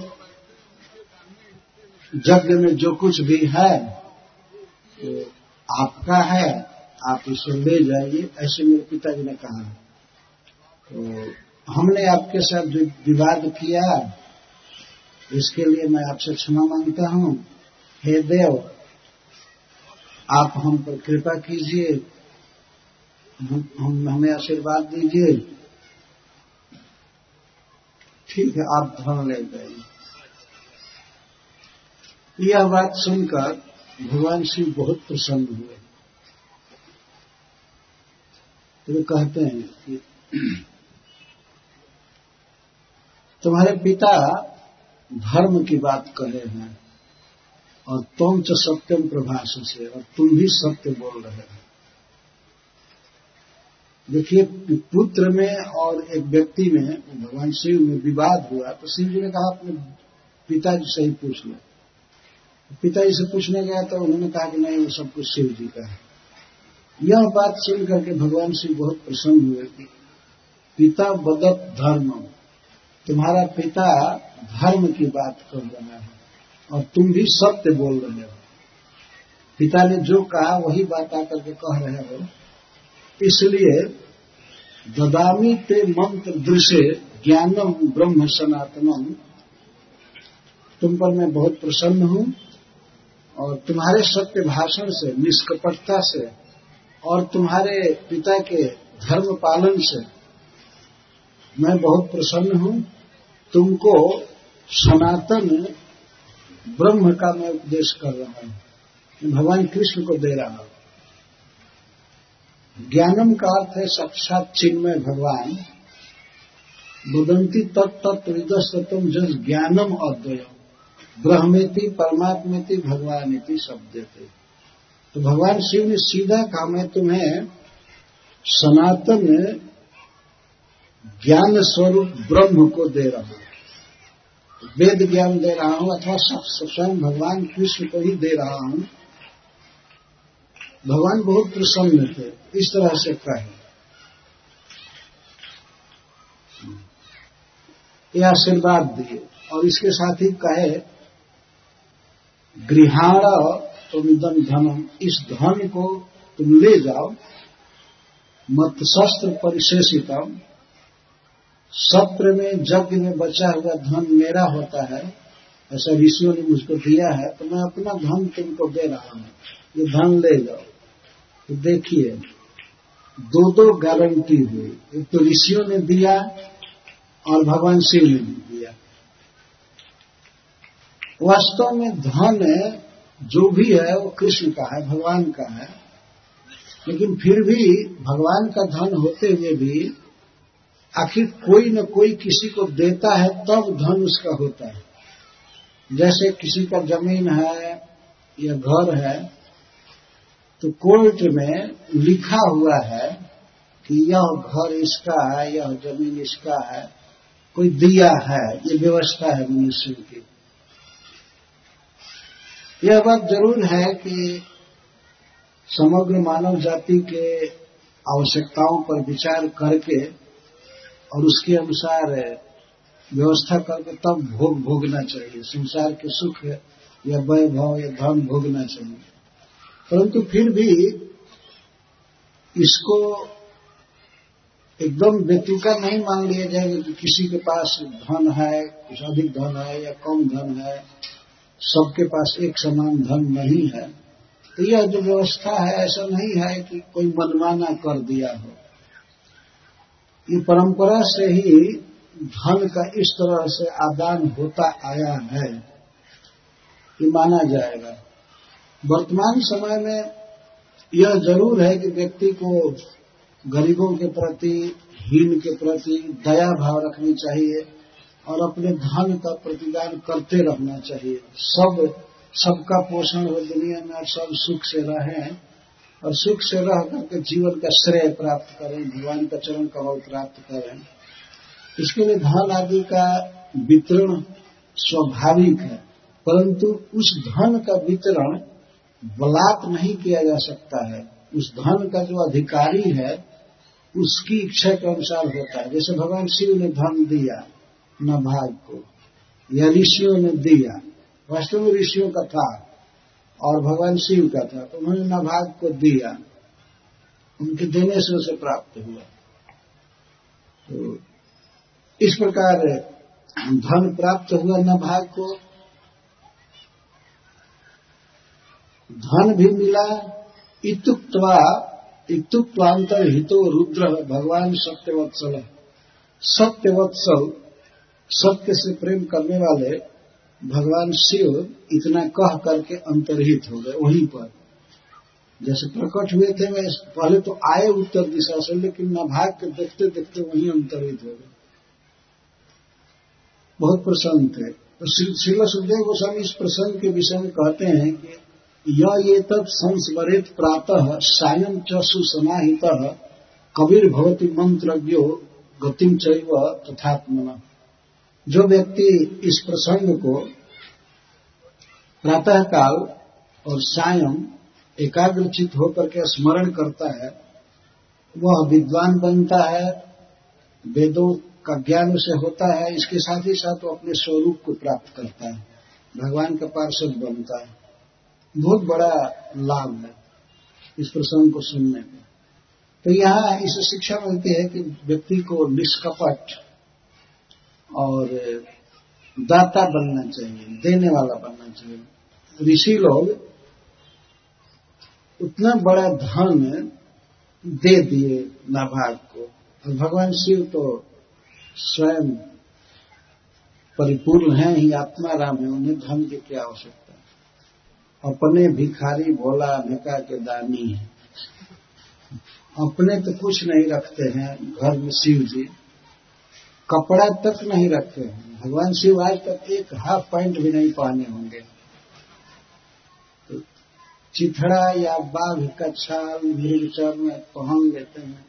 यज्ञ में जो कुछ भी है तो आपका है, आप इसे ले जाइए, ऐसे मेरे पिताजी ने कहा। तो हमने आपके साथ जो विवाद किया, इसके लिए मैं आपसे क्षमा मांगता हूं। हे देव, आप हम पर कृपा कीजिए, हम, हम हमें आशीर्वाद दीजिए। ठीक है, आप धन ले जाइए। यह बात सुनकर भगवान शिव बहुत प्रसन्न हुए। तो वे कहते हैं कि तुम्हारे पिता धर्म की बात कहे हैं और तुम च सत्यम प्रभाष से, और तुम भी सत्य बोल रहे हो। देखिए, पुत्र में और एक व्यक्ति में, भगवान शिव में विवाद हुआ, तो शिव जी ने कहा अपने पिताजी से ही पूछ लो। पिताजी से पूछने गया तो उन्होंने कहा कि नहीं, वो सब कुछ शिव जी का है। यह बात सुन करके भगवान शिव बहुत प्रसन्न हुए कि पिता बदत धर्म, तुम्हारा पिता धर्म की बात कर रहा है और तुम भी सत्य बोल रहे हो। पिता ने जो कहा वही बात आकर के कह रहे हो, इसलिए ददामी ते मंत्र दृश्य ज्ञानम ब्रह्म सनातनम, तुम पर मैं बहुत प्रसन्न हूं और तुम्हारे सत्य भाषण से, निष्कपटता से और तुम्हारे पिता के धर्म पालन से मैं बहुत प्रसन्न हूं। तुमको सनातन ब्रह्म का मैं उपदेश कर रहा हूं, भगवान कृष्ण को दे रहा हूं। ज्ञानम का अर्थ है साक्षात चिन्मय भगवान। वदंती तत्तत्विदस्तम जस ज्ञानम अद्वयम ब्रह्मेति परमात्मेति भगवानेति शब्देति। तो भगवान शिव ने सीधा कहा मैं तुम्हें सनातन ज्ञान स्वरूप ब्रह्म को दे रहा हूं, वेद ज्ञान दे रहा हूं, अथवा स्वयं भगवान कृष्ण को ही दे रहा हूं। भगवान बहुत प्रसन्न थे, इस तरह से कहे। यह आशीर्वाद दिए और इसके साथ ही कहे गृहाण तुमिदम धनम, इस धन को तुम ले जाओ। मत शस्त्र परिशेषितम, सत्र में यज्ञ में बचा हुआ धन मेरा होता है, ऐसा ऋषियों ने मुझको दिया है, तो मैं अपना धन तुमको दे रहा हूं, ये धन ले जाओ। तो देखिए दो दो गारंटी हुई, एक तो ऋषियों ने दिया और भगवान शिव ने दिया। वास्तव में धन जो भी है वो कृष्ण का है, भगवान का है, लेकिन फिर भी भगवान का धन होते हुए भी आखिर कोई न कोई किसी को देता है तब धन उसका होता है। जैसे किसी का जमीन है या घर है तो कोर्ट में लिखा हुआ है कि यह घर इसका है, यह जमीन इसका है, कोई दिया है, ये व्यवस्था है मनुष्य की। यह बात जरूर है कि समग्र मानव जाति के आवश्यकताओं पर विचार करके और उसके अनुसार व्यवस्था करके तब भोग भोगना चाहिए, संसार के सुख या वैभव या धन भोगना चाहिए। परंतु फिर भी इसको एकदम बेतुका नहीं मान लिया जाएगा कि किसी के पास धन है, कुछ अधिक धन है या कम धन है, सबके पास एक समान धन नहीं है। तो यह जो व्यवस्था है ऐसा नहीं है कि कोई मनमाना कर दिया हो। ये परंपरा से ही धन का इस तरह से आदान होता आया है, ये माना जाएगा। वर्तमान समय में यह जरूर है कि व्यक्ति को गरीबों के प्रति, हीन के प्रति दया भाव रखनी चाहिए और अपने धन का प्रतिदान करते रहना चाहिए। सब सबका पोषण हो दुनिया में, सब सुख से रहें और सुख से रह करके जीवन का श्रेय प्राप्त करें, भगवान का चरण कमल प्राप्त करें। इसके लिए धन आदि का वितरण स्वाभाविक है, परंतु उस धन का वितरण बलात् नहीं किया जा सकता है। उस धन का जो अधिकारी है उसकी इच्छा के अनुसार होता है। जैसे भगवान शिव ने धन दिया नभाग को या ऋषियों ने दिया, वास्तव में ऋषियों का था और भगवान शिव का था, तो उन्होंने नभाग को दिया, उनके देने से उसे प्राप्त हुआ। तो इस प्रकार धन प्राप्त हुआ नभाग को, धन भी मिला। इत्युक्त्वा इत्युक्त्वांतर हितो रुद्र, भगवान सत्यवत्सल, सत्यवत्सल सत्य से प्रेम करने वाले भगवान शिव इतना कह करके अंतर्हित हो गए वहीं पर। जैसे प्रकट हुए थे वे पहले तो आए उत्तर दिशा से, लेकिन नभाग के देखते देखते वहीं अंतर्हित हो गए, बहुत प्रसन्न थे। तो श्रील सुखदेव गोस्वामी इस प्रसंग के विषय में कहते हैं कि यह ये तत् संस्मरेत प्रातः सायं च सुसमाहितः कबीर भवति मंत्रज्ञो गतिम चैव तथात्मनः। जो व्यक्ति इस प्रसंग को प्रातः काल और सायं एकाग्रचित होकर के स्मरण करता है वह विद्वान बनता है, वेदों का ज्ञान उसे होता है, इसके साथ ही साथ वो अपने स्वरूप को प्राप्त करता है, भगवान का पार्षद बनता है। बहुत बड़ा लाभ है इस प्रसंग को सुनने में। तो यहाँ इसे शिक्षा मिलती है कि व्यक्ति को निष्कपट और दाता बनना चाहिए, देने वाला बनना चाहिए। ऋषि लोग उतना बड़ा धन दे दिए नाभाग को, और भगवान शिव तो स्वयं परिपूर्ण हैं ही, आत्मा राम है, उन्हें धन की क्या आवश्यकता है। अपने भिखारी भोला भिका के दानी है, अपने तो कुछ नहीं रखते हैं घर में। शिव जी कपड़ा तक नहीं रखे हैं, भगवान शिव आज तक एक हाफ पैंट भी नहीं पहने होंगे। तो चिथड़ा या बाघ का छाल मृग चर्म पहन लेते हैं।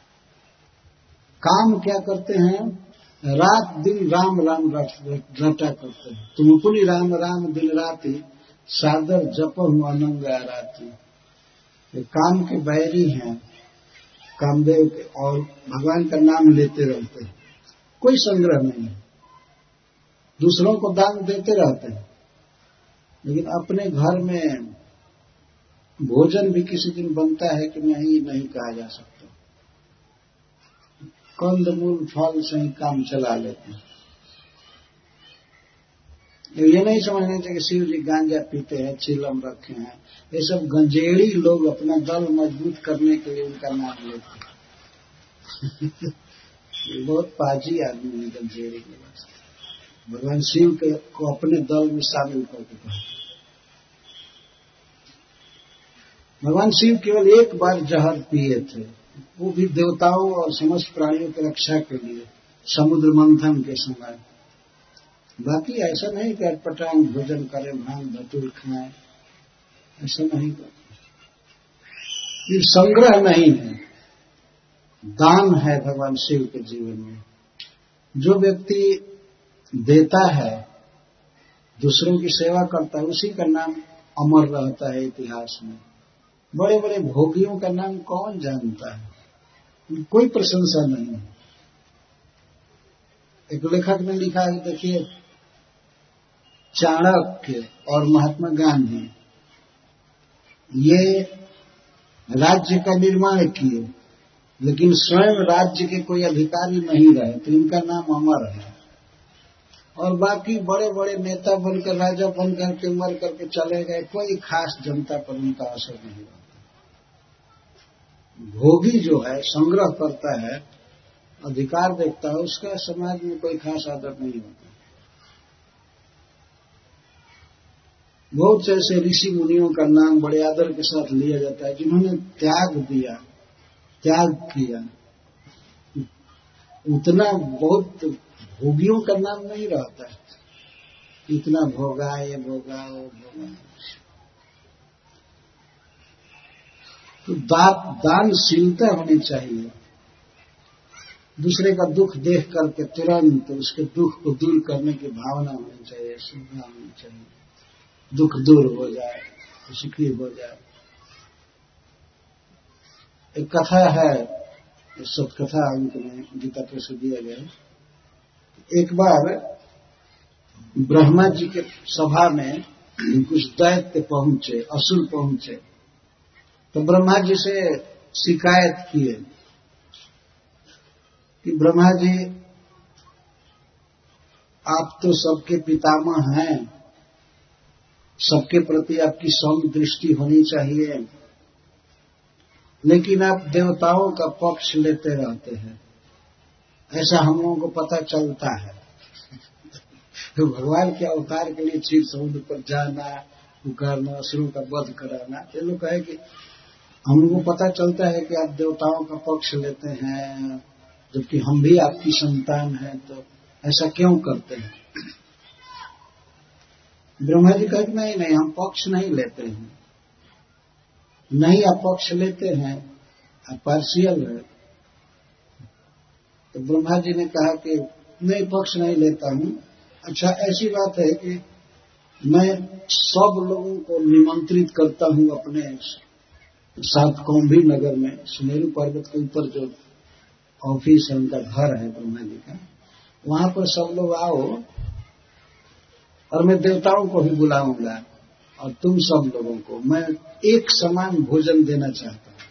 काम क्या करते हैं, रात दिन राम राम रटा करते हैं। तुम अपनी राम राम दिन राति सादर जपहु अनंग आराती। ये काम के बैरी हैं कामदेव के, और भगवान का नाम लेते रहते हैं। कोई संग्रह नहीं है, दूसरों को दान देते रहते हैं, लेकिन अपने घर में भोजन भी किसी दिन बनता है कि नहीं नहीं कहा जा सकता। कंद मूल फल से ही काम चला लेते हैं। ये नहीं समझना चाहिए कि शिव जी गांजा पीते हैं, चिलम रखे हैं। ये सब गंजेड़ी लोग अपना दल मजबूत करने के लिए उनका नाम लेते हैं। बहुत पाजी आदमी है गंजेड़ी के वास्ते। भगवान शिव के को अपने दल में शामिल करके कहते। भगवान शिव केवल एक बार जहर पिए थे, वो भी देवताओं और समस्त प्राणियों की रक्षा के लिए समुद्र मंथन के समय। बाकी ऐसा नहीं कि अटपटांग भोजन करें, भांग धतूर खाएं, ऐसा नहीं करते। ये संग्रह नहीं है, दान है भगवान शिव के जीवन में। जो व्यक्ति देता है, दूसरों की सेवा करता है, उसी का नाम अमर रहता है इतिहास में। बड़े बड़े भोगियों का नाम कौन जानता है, कोई प्रशंसा नहीं है। एक लेखक ने लिखा है, देखिए चाणक्य और महात्मा गांधी ये राज्य का निर्माण किए, लेकिन स्वयं राज्य के कोई अधिकारी नहीं रहे, तो इनका नाम अमर है। और बाकी बड़े बड़े नेता बनकर, राजा बनकर के मर करके चले गए, कोई खास जनता पर उनका असर नहीं होता। भोगी जो है, संग्रह करता है, अधिकार देखता है, उसका समाज में कोई खास आदर नहीं होता। बहुत से ऐसे ऋषि मुनियों का नाम बड़े आदर के साथ लिया जाता है जिन्होंने त्याग दिया, त्याग किया। उतना बहुत भोगियों का नाम नहीं रहता है, इतना भोगा, ये भोगा, वो भोगा। तो दा, दानशीलता होनी चाहिए। दूसरे का दुख देख करके तुरंत उसके दुख को दूर करने की भावना होनी चाहिए, श्रद्धा होनी चाहिए। दुख दूर हो जाए, सुखी हो जाए। एक कथा है, सतकथा अंक में गीता पर दिया गया। एक बार ब्रह्मा जी के सभा में कुछ दैत्य पहुंचे, असुर पहुंचे, तो ब्रह्मा जी से शिकायत किए कि ब्रह्मा जी आप तो सबके पितामह हैं, सबके प्रति आपकी सौम्य दृष्टि होनी चाहिए, लेकिन आप देवताओं का पक्ष लेते रहते हैं, ऐसा हम लोगों को पता चलता है। तो भगवान के अवतार के लिए क्षीर समुद्र पर जाना, पुकारना, असुरों का वध कराना, ये लोग कहे कि हम लोगों को पता चलता है कि आप देवताओं का पक्ष लेते हैं, जबकि हम भी आपकी संतान हैं, तो ऐसा क्यों करते हैं? ब्रह्मा जी कहते नहीं नहीं, हम पक्ष नहीं लेते हैं। नहीं, आप पक्ष लेते हैं, आप पार्शियल है। तो ब्रह्मा जी ने कहा कि नहीं, पक्ष नहीं लेता हूं। अच्छा, ऐसी बात है कि मैं सब लोगों को निमंत्रित करता हूं अपने साथ कौम्भी नगर में, सुमेरु पर्वत के ऊपर जो ऑफिस है, उनका घर है ब्रह्मा जी का, वहां पर सब लोग आओ और मैं देवताओं को भी बुलाऊंगा और तुम सब लोगों को मैं एक समान भोजन देना चाहता हूं।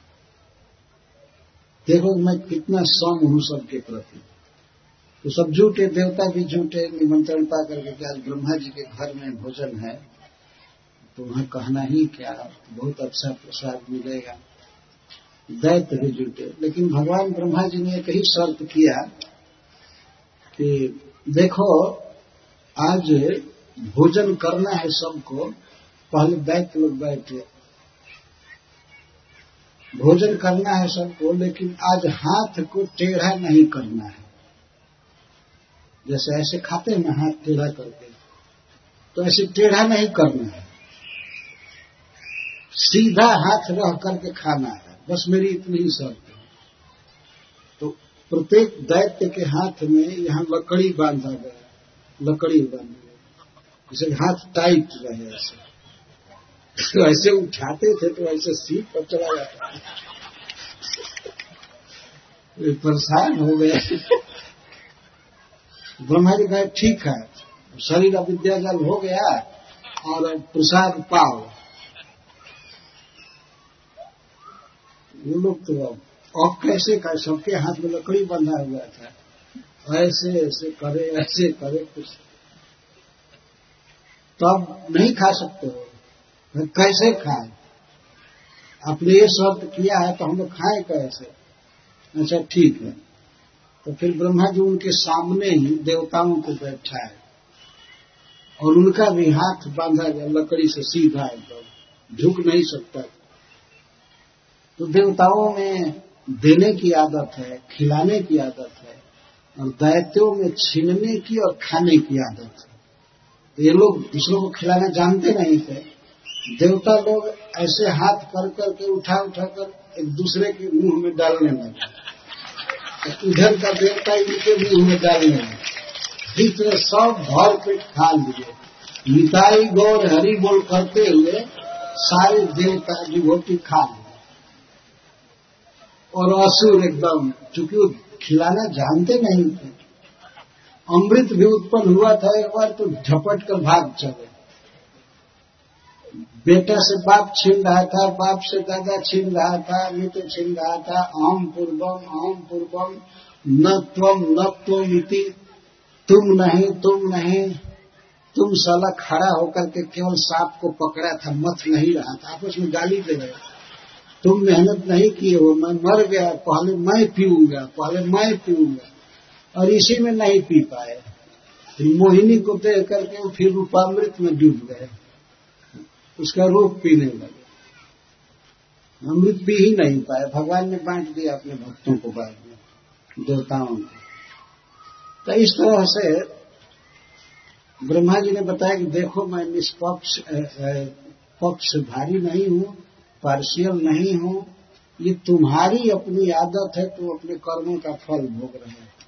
देखो मैं कितना सम हूं सबके प्रति। तो सब झूठे, देवता भी झूठे, निमंत्रण पा करके कि आज ब्रह्मा जी के घर में भोजन है, तो वहां कहना ही क्या, बहुत अच्छा प्रसाद मिलेगा। दैत्य भी झूठे। लेकिन भगवान ब्रह्मा जी ने एक ही शर्त किया कि देखो आज भोजन करना है सबको, पहले दैत्य लोग बैठे, भोजन करना है सबको, लेकिन आज हाथ को टेढ़ा नहीं करना है। जैसे ऐसे खाते हैं ना हाथ टेढ़ा करके, तो ऐसे टेढ़ा नहीं करना है, सीधा हाथ रह करके खाना है। बस मेरी इतनी ही शर्त है। तो प्रत्येक दैत्य के हाथ में यहाँ लकड़ी बांधा गया, लकड़ी बांधी गई, जैसे हाथ टाइट रहे ऐसे। तो ऐसे उठाते थे तो ऐसे सीट पर चला जाता है। परेशान हो गए। ब्रह्मा जी कहे ठीक है, शरीर अविद्या जल हो गया और प्रसाद पाओ। वो लोग तो अब अब कैसे कहे, सबके हाथ में लकड़ी बंधा हुआ था, ऐसे ऐसे करे ऐसे करे कुछ, तो अब नहीं खा सकते हो, कैसे खाए? आपने ये शर्त किया है तो हम लोग खाएं कैसे? अच्छा ठीक है। तो फिर ब्रह्मा जी उनके सामने ही देवताओं को बैठाए और उनका भी हाथ बांधा गया लकड़ी से सीधा, एकदम झुक नहीं सकता। तो देवताओं में देने की आदत है, खिलाने की आदत है, और दैत्यों में छीनने की और खाने की आदत है। ये लोग दूसरों को खिलाना जानते नहीं थे। देवता लोग ऐसे हाथ कर करके उठा उठा कर एक दूसरे के मुंह में डालने लगे, तो इधर का देवता इनके मुंह में डालने लगे। इस तरह सब भर पेट खा लिए। निताई गौर हरि बोल करते हुए सारे देवता विभूति खा लिए। और असुर एकदम, चूंकि वो खिलाना जानते नहीं थे, अमृत भी उत्पन्न हुआ था एक बार, तो झपट कर भाग चले। बेटा से बाप छीन रहा था, बाप से दादा छीन रहा था, मित्र छीन रहा था। अहम पूर्वम अहम पूर्वम न त्वम न त्वम इति, तुम नहीं तुम नहीं, तुम साला खड़ा होकर के केवल सांप को पकड़ा था, मत नहीं रहा था। आपस में गाली दे रहे, तुम मेहनत नहीं किए हो, मैं मर गया, पहले मैं पीऊंगा, पहले मैं पीऊंगा, और इसी में नहीं पी पाए। मोहिनी को देख करके फिर रूपामृत में डूब गए, उसका रूप पीने लगे, अमृत पी ही नहीं पाए। भगवान ने बांट दिया अपने भक्तों को, बाद में देवताओं को। तो इस तरह से ब्रह्मा जी ने बताया कि देखो मैं निष्पक्ष पक्षधारी नहीं हूं, पार्शियल नहीं हूं, ये तुम्हारी अपनी आदत है, तुम अपने कर्मों का फल भोग रहे हो।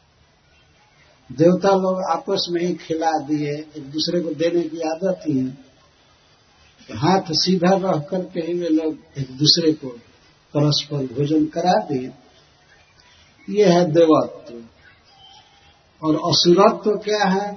देवता लोग आपस में ही खिला दिए, एक दूसरे को देने की आदत ही है, हाथ सीधा रह करके ही वे लोग एक दूसरे को परस्पर भोजन करा दिए। ये है देवत्व। और असुरत्व क्या है?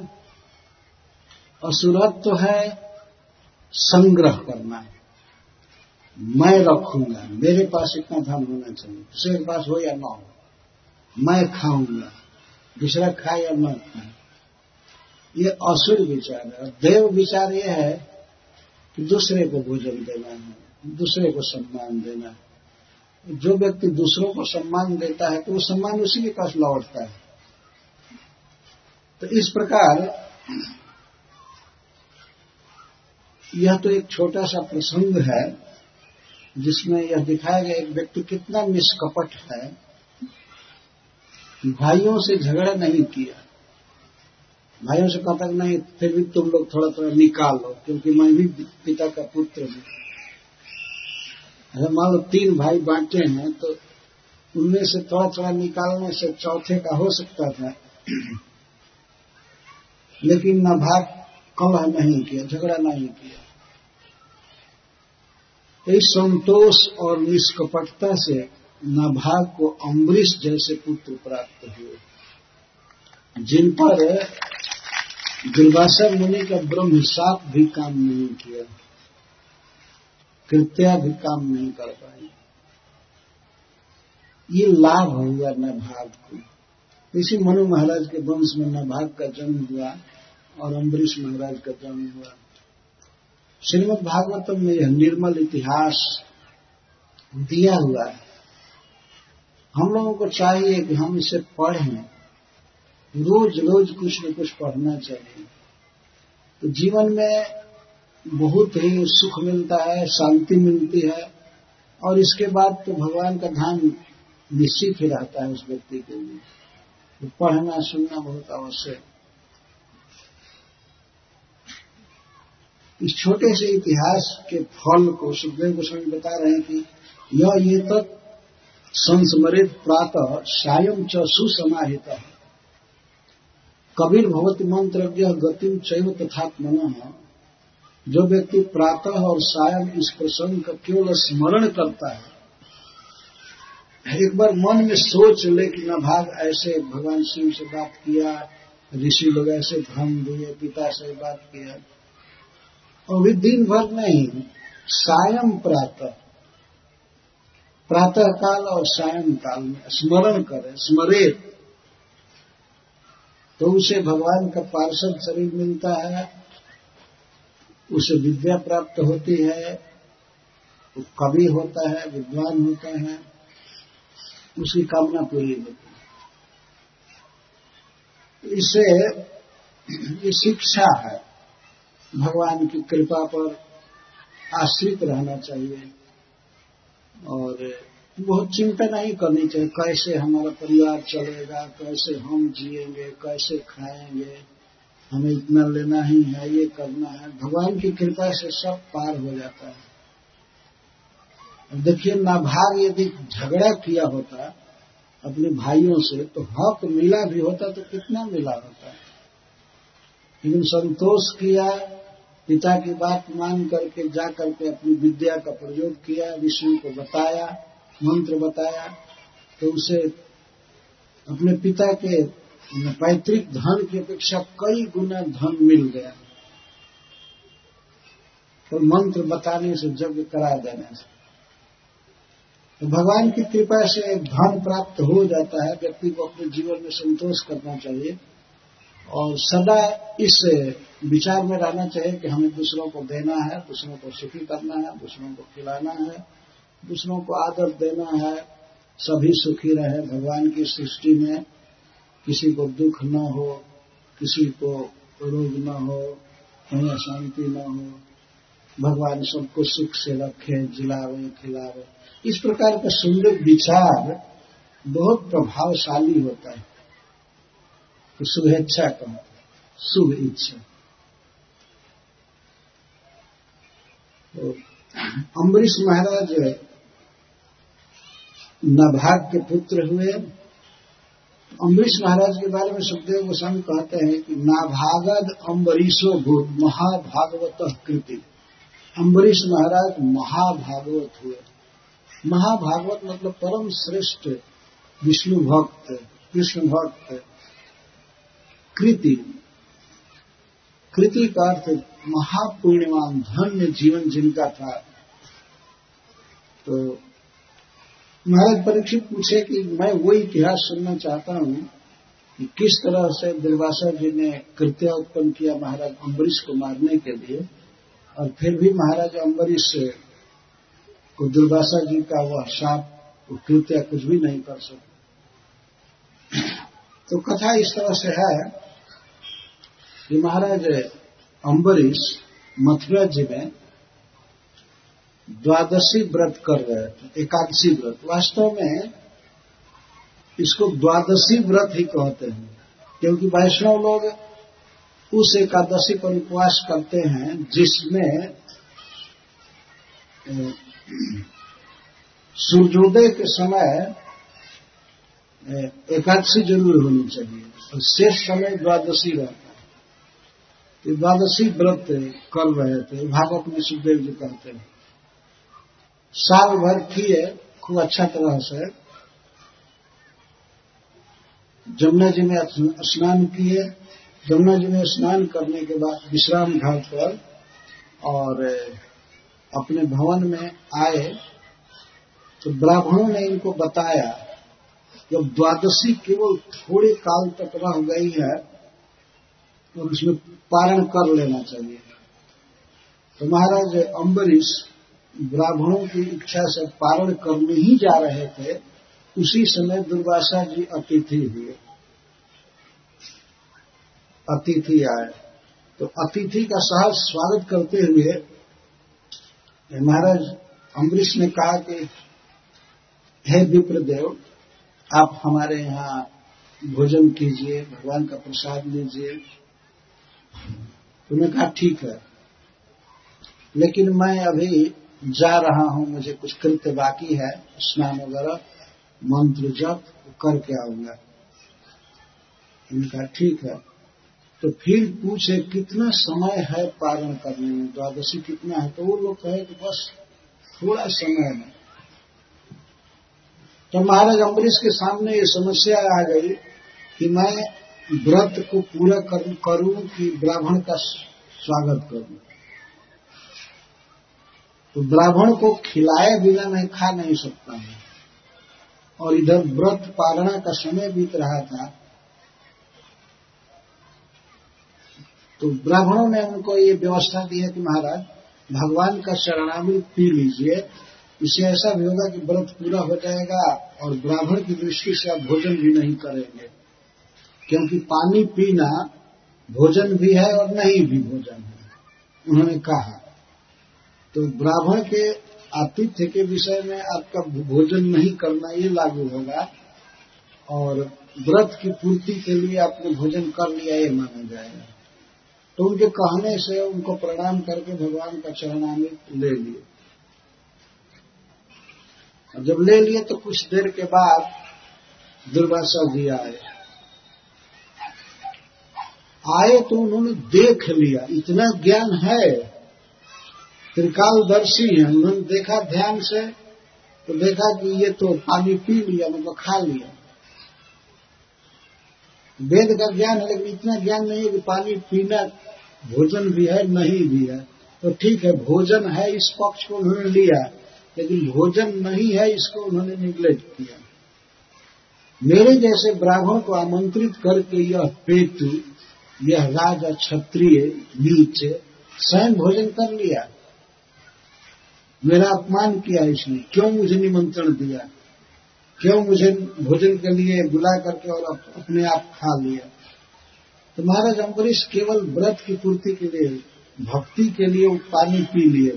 असुरत्व है संग्रह करना, मैं रखूंगा, मेरे पास इतना धन होना चाहिए, दूसरे के पास हो या ना हो, मैं खाऊंगा, दूसरा खाए या न खाए। ये असुर विचार है। और देव विचार ये है कि दूसरे को भोजन देना है, दूसरे को सम्मान देना है। जो व्यक्ति दूसरों को सम्मान देता है तो वो सम्मान उसी के पास लौटता है। तो इस प्रकार यह तो एक छोटा सा प्रसंग है जिसमें यह दिखाया गया एक व्यक्ति कितना निष्कपट है, भाइयों से झगड़ा नहीं किया, भाइयों से कहता कि नहीं फिर भी तुम लोग थोड़ा थोड़ा निकाल लो, क्योंकि मैं भी पिता का पुत्र हूं। अगर मान लो तीन भाई बांटे हैं तो उनमें से थोड़ा थोड़ा निकालने से चौथे का हो सकता था, लेकिन न भाग कलह नहीं किया, झगड़ा नहीं किया। इस संतोष और निष्कपटता से नाभाग को अम्बरीश जैसे पुत्र प्राप्त हुए, जिन पर दुर्वासा मुनि का ब्रह्म शाप भी काम नहीं किया, कृत्या भी काम नहीं कर पाई। ये लाभ हुआ नाभाग को। इसी मनु महाराज के वंश में नाभाग का जन्म हुआ और अम्बरीश महाराज का जन्म हुआ। श्रीमद् भागवतम में यह निर्मल इतिहास दिया हुआ है। हम लोगों को चाहिए कि हम इसे पढ़ें, रोज रोज कुछ न कुछ पढ़ना चाहिए। तो जीवन में बहुत ही सुख मिलता है, शांति मिलती है, और इसके बाद तो भगवान का ध्यान निश्चित ही रहता है उस व्यक्ति के लिए। तो पढ़ना सुनना बहुत आवश्यक। इस छोटे से इतिहास के फल को सुखदेव गोस्वामी बता रहे हैं कि यह ये तत् संस्मरित प्रातः सायं च सुसमाहितः कबीर भवति मंत्रज्ञ गतिम चैव तथात्मनः। जो व्यक्ति प्रातः और सायं इस प्रसंग का केवल स्मरण करता है, एक बार मन में सोच ले कि नाभाग ऐसे भगवान शिव से बात किया, ऋषि लोग ऐसे धन दिए, पिता से बात किया, और भी दिन भर नहीं, सायं प्रातः प्रातः काल और सायं काल में स्मरण करे, स्मरे, तो उसे भगवान का पार्षद शरीर मिलता है, उसे विद्या प्राप्त होती है, वो कवि होता है, विद्वान होता है, उसकी कामना पूरी होती है। इसे ये शिक्षा है, भगवान की कृपा पर आश्रित रहना चाहिए और बहुत चिंता नहीं करनी चाहिए कैसे हमारा परिवार चलेगा, कैसे हम जिएंगे, कैसे खाएंगे, हमें इतना लेना ही है, ये करना है। भगवान की कृपा से सब पार हो जाता है। देखिए, नाभाग यदि झगड़ा किया होता अपने भाइयों से तो हक मिला भी होता तो कितना मिला होता, लेकिन संतोष किया, पिता की बात मान करके जा करके अपनी विद्या का प्रयोग किया, ऋषियों को बताया, मंत्र बताया, तो उसे अपने पिता के पैतृक धन की अपेक्षा कई गुना धन मिल गया, तो मंत्र बताने से, यज्ञ करा देने से। तो भगवान की कृपा से धन प्राप्त हो जाता है। व्यक्ति को अपने जीवन में संतोष करना चाहिए और सदा इस विचार में रहना चाहिए कि हमें दूसरों को देना है, दूसरों को सुखी करना है, दूसरों को खिलाना है, दूसरों को आदर देना है, सभी सुखी रहे। भगवान की सृष्टि में किसी को दुख न हो, किसी को रोग न हो, कहीं अशांति न हो, भगवान सबको सुख से रखे, जिलावे, खिलावे। इस प्रकार का सुंदर विचार बहुत प्रभावशाली होता है। तो शुभेच्छा का शुभ इच्छा। तो अम्बरीश महाराज नाभाग के पुत्र हुए। अम्बरीश महाराज के बारे में सुखदेव गोस्वामी कहते हैं कि नाभागद अम्बरीशो भूत महाभागवत कृति। अम्बरीश महाराज महाभागवत हुए। महाभागवत मतलब परम श्रेष्ठ विष्णु भक्त, कृष्ण भक्त। कृति, कृति का अर्थ महापुण्यवान, धन्य जीवन जिनका था। तो महाराज परीक्षित पूछे कि मैं वो इतिहास सुनना चाहता हूं कि किस तरह से दुर्वासा जी ने कृत्या उत्पन्न किया महाराज अम्बरीश को मारने के लिए, और फिर भी महाराज अम्बरीश को दुर्वासा जी का वह शाप, कृत्या कुछ भी नहीं कर सके। तो कथा इस तरह से है कि महाराज अम्बरीश मथुरा जी में द्वादशी व्रत कर रहे थे, एकादशी व्रत। वास्तव में इसको द्वादशी व्रत ही कहते हैं, क्योंकि वैष्णव लोग उस एकादशी पर उपवास करते हैं जिसमें सूर्योदय के समय एकादशी जरूर होनी चाहिए और शेष समय द्वादशी रहता है। तो द्वादशी व्रत कर रहे थे। भागवत में सुखदेव जी कहते हैं साल भर किए खूब अच्छा तरह से, जमुना जी में स्नान किए। जमुना जी में स्नान करने के बाद विश्राम घाट पर और अपने भवन में आए तो ब्राह्मणों ने इनको बताया जब द्वादशी केवल थोड़े काल तक रह गई है और उसमें पारण कर लेना चाहिए। तो महाराज अम्बरीश ब्राह्मणों की इच्छा से पारण करने ही जा रहे थे, उसी समय दुर्वासा जी अतिथि हुए। अतिथि आए तो अतिथि का सहज स्वागत करते हुए महाराज अम्बरीश ने कहा कि हे विप्रदेव, आप हमारे यहाँ भोजन कीजिए, भगवान का प्रसाद लीजिए। उन्होंने कहा ठीक है, लेकिन मैं अभी जा रहा हूं, मुझे कुछ कृत्य बाकी है, स्नान वगैरह मंत्र जप करके आऊंगा। उन्होंने कहा ठीक है। तो फिर पूछे कितना समय है पारण करने में, द्वादशी कितना है? तो वो लोग कहे कि बस थोड़ा समय है। तो महाराज अम्बरीश के सामने ये समस्या आ गई कि मैं व्रत को पूरा करूं कि ब्राह्मण का स्वागत करूं। तो ब्राह्मण को खिलाए बिना मैं खा नहीं सकता हूं, और इधर व्रत पारणा का समय बीत रहा था। तो ब्राह्मणों ने उनको ये व्यवस्था दी है कि महाराज भगवान का शरणामृत पी लीजिए, इससे ऐसा भी होगा कि व्रत पूरा हो जाएगा और ब्राह्मण की दृष्टि से आप भोजन भी नहीं करेंगे, क्योंकि पानी पीना भोजन भी है और नहीं भी भोजन है, उन्होंने कहा। तो ब्राह्मण के आतिथ्य के विषय में आपका भोजन नहीं करना ये लागू होगा, और व्रत की पूर्ति के लिए आपने भोजन कर लिया ये माना जाएगा। तो उनके कहने से उनको प्रणाम करके भगवान का चरणामृत ले लिए। और जब ले लिए तो कुछ देर के बाद दुर्वासा जी आए आए तो उन्होंने देख लिया, इतना ज्ञान है, त्रिकालदर्शी है। उन्होंने देखा ध्यान से तो देखा कि ये तो पानी पी लिया, मतलब खा लिया। वेद का ज्ञान है, लेकिन इतना ज्ञान नहीं है कि पानी पीना भोजन भी है नहीं भी है। तो ठीक है, भोजन है इस पक्ष को उन्होंने लिया, लेकिन भोजन नहीं है इसको उन्होंने निग्लेक्ट किया। मेरे जैसे ब्राह्मण को आमंत्रित करके यह पेटु, यह राजा क्षत्रिय नीच स्वयं भोजन कर लिया, मेरा अपमान किया इसने। क्यों मुझे निमंत्रण दिया, क्यों मुझे भोजन के लिए बुला करके और अपने आप खा लिया। तो महाराज अम्बरीश केवल व्रत की पूर्ति के लिए, भक्ति के लिए वो पानी पी लिए।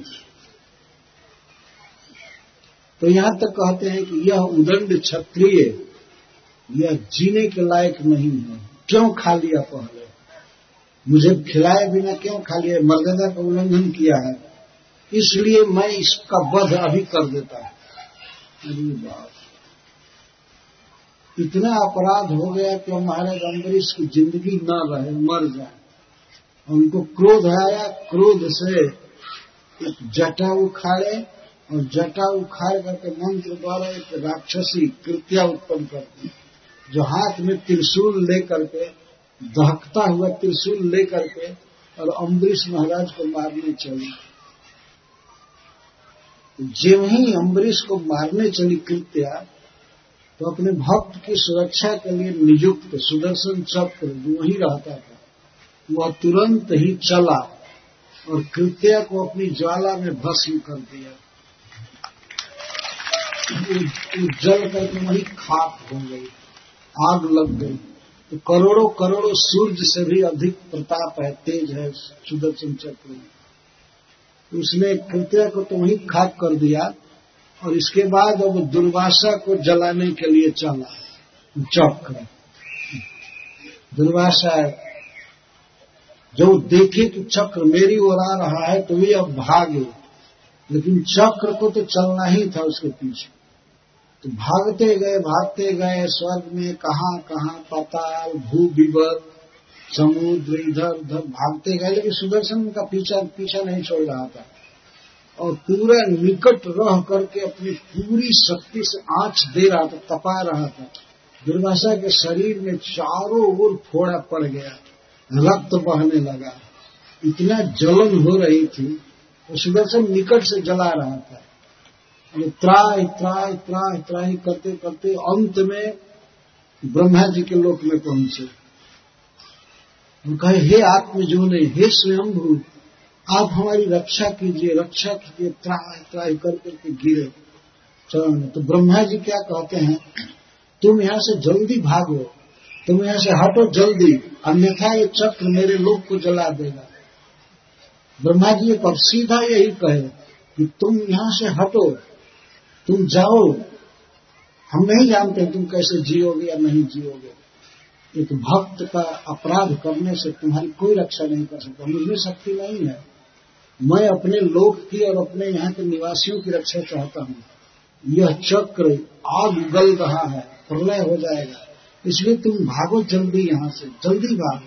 तो यहां तक कहते हैं कि यह उदंड क्षत्रिय यह जीने के लायक नहीं है, क्यों खा लिया पहले, मुझे खिलाए बिना क्यों खा लिया, मर्यादा का उल्लंघन किया है, इसलिए मैं इसका वध अभी कर देता हूं। अरे बाप, इतना अपराध हो गया कि महाराज अम्बरीश की जिंदगी न रहे, मर जाए। उनको क्रोध आया, क्रोध से एक जटा उखाड़े और जटा उखाड़ करके मंत्र द्वारा एक राक्षसी कृत्या उत्पन्न करती, जो हाथ में त्रिशूल लेकर के, दहकता हुआ त्रिशूल लेकर के और अम्बरीश महाराज को मारने चली। ज्यों ही अम्बरीश को मारने चली कृत्या, तो अपने भक्त की सुरक्षा के लिए नियुक्त सुदर्शन चक्र जो वहीं रहता था, वह तुरंत ही चला और कृत्या को अपनी ज्वाला में भस्म कर दिया। जल करके वहीं खाक हो गई, आग लग गई। तो करोड़ों करोड़ों सूर्य से भी अधिक प्रताप है, तेज है सुदर्शन चक्र। उसने कृत्या को तो वहीं खाक कर दिया, और इसके बाद अब दुर्वासा को जलाने के लिए चला चक्र। दुर्वासा जो देखे कि चक्र मेरी ओर आ रहा है तो भी अब भागे, लेकिन चक्र को तो चलना ही था उसके पीछे। तो भागते गए भागते गए, स्वर्ग में कहां कहां पाताल भू विवर समुद्र इधर उधर भागते गए, लेकिन सुदर्शन उनका पीछा पीछा नहीं छोड़ रहा था और पूरे निकट रह करके अपनी पूरी शक्ति से आंच दे रहा था, तपा रहा था। दुर्वासा के शरीर में चारों ओर फोड़ा पड़ गया, रक्त बहने लगा, इतना जलन हो रही थी। तो सुदर्शन निकट से जला रहा था, त्राई त्राई त्राई त्राई करते करते अंत में ब्रह्मा जी के लोक में पहुंचे। वो कहे, हे आत्मजोने, हे स्वयंभू, आप हमारी रक्षा कीजिए, रक्षा कीजिए। त्राई त्राई कर करके गिरे चरण में। तो ब्रह्मा जी क्या कहते हैं, तुम यहां से जल्दी भागो, तुम यहां से हटो जल्दी, अन्यथा ये चक्र मेरे लोक को जला देगा। ब्रह्मा जी एक अब सीधा यही कहे कि तुम यहां से हटो, तुम जाओ, हम नहीं जानते तुम कैसे जियोगे या नहीं जियोगे। एक भक्त का अपराध करने से तुम्हारी कोई रक्षा नहीं कर सकता, मुझमें शक्ति नहीं है। मैं अपने लोक की और अपने यहाँ के निवासियों की रक्षा चाहता हूँ। यह चक्र आग उगल रहा है, प्रलय हो जाएगा, इसलिए तुम भागो जल्दी, यहां से जल्दी भागो।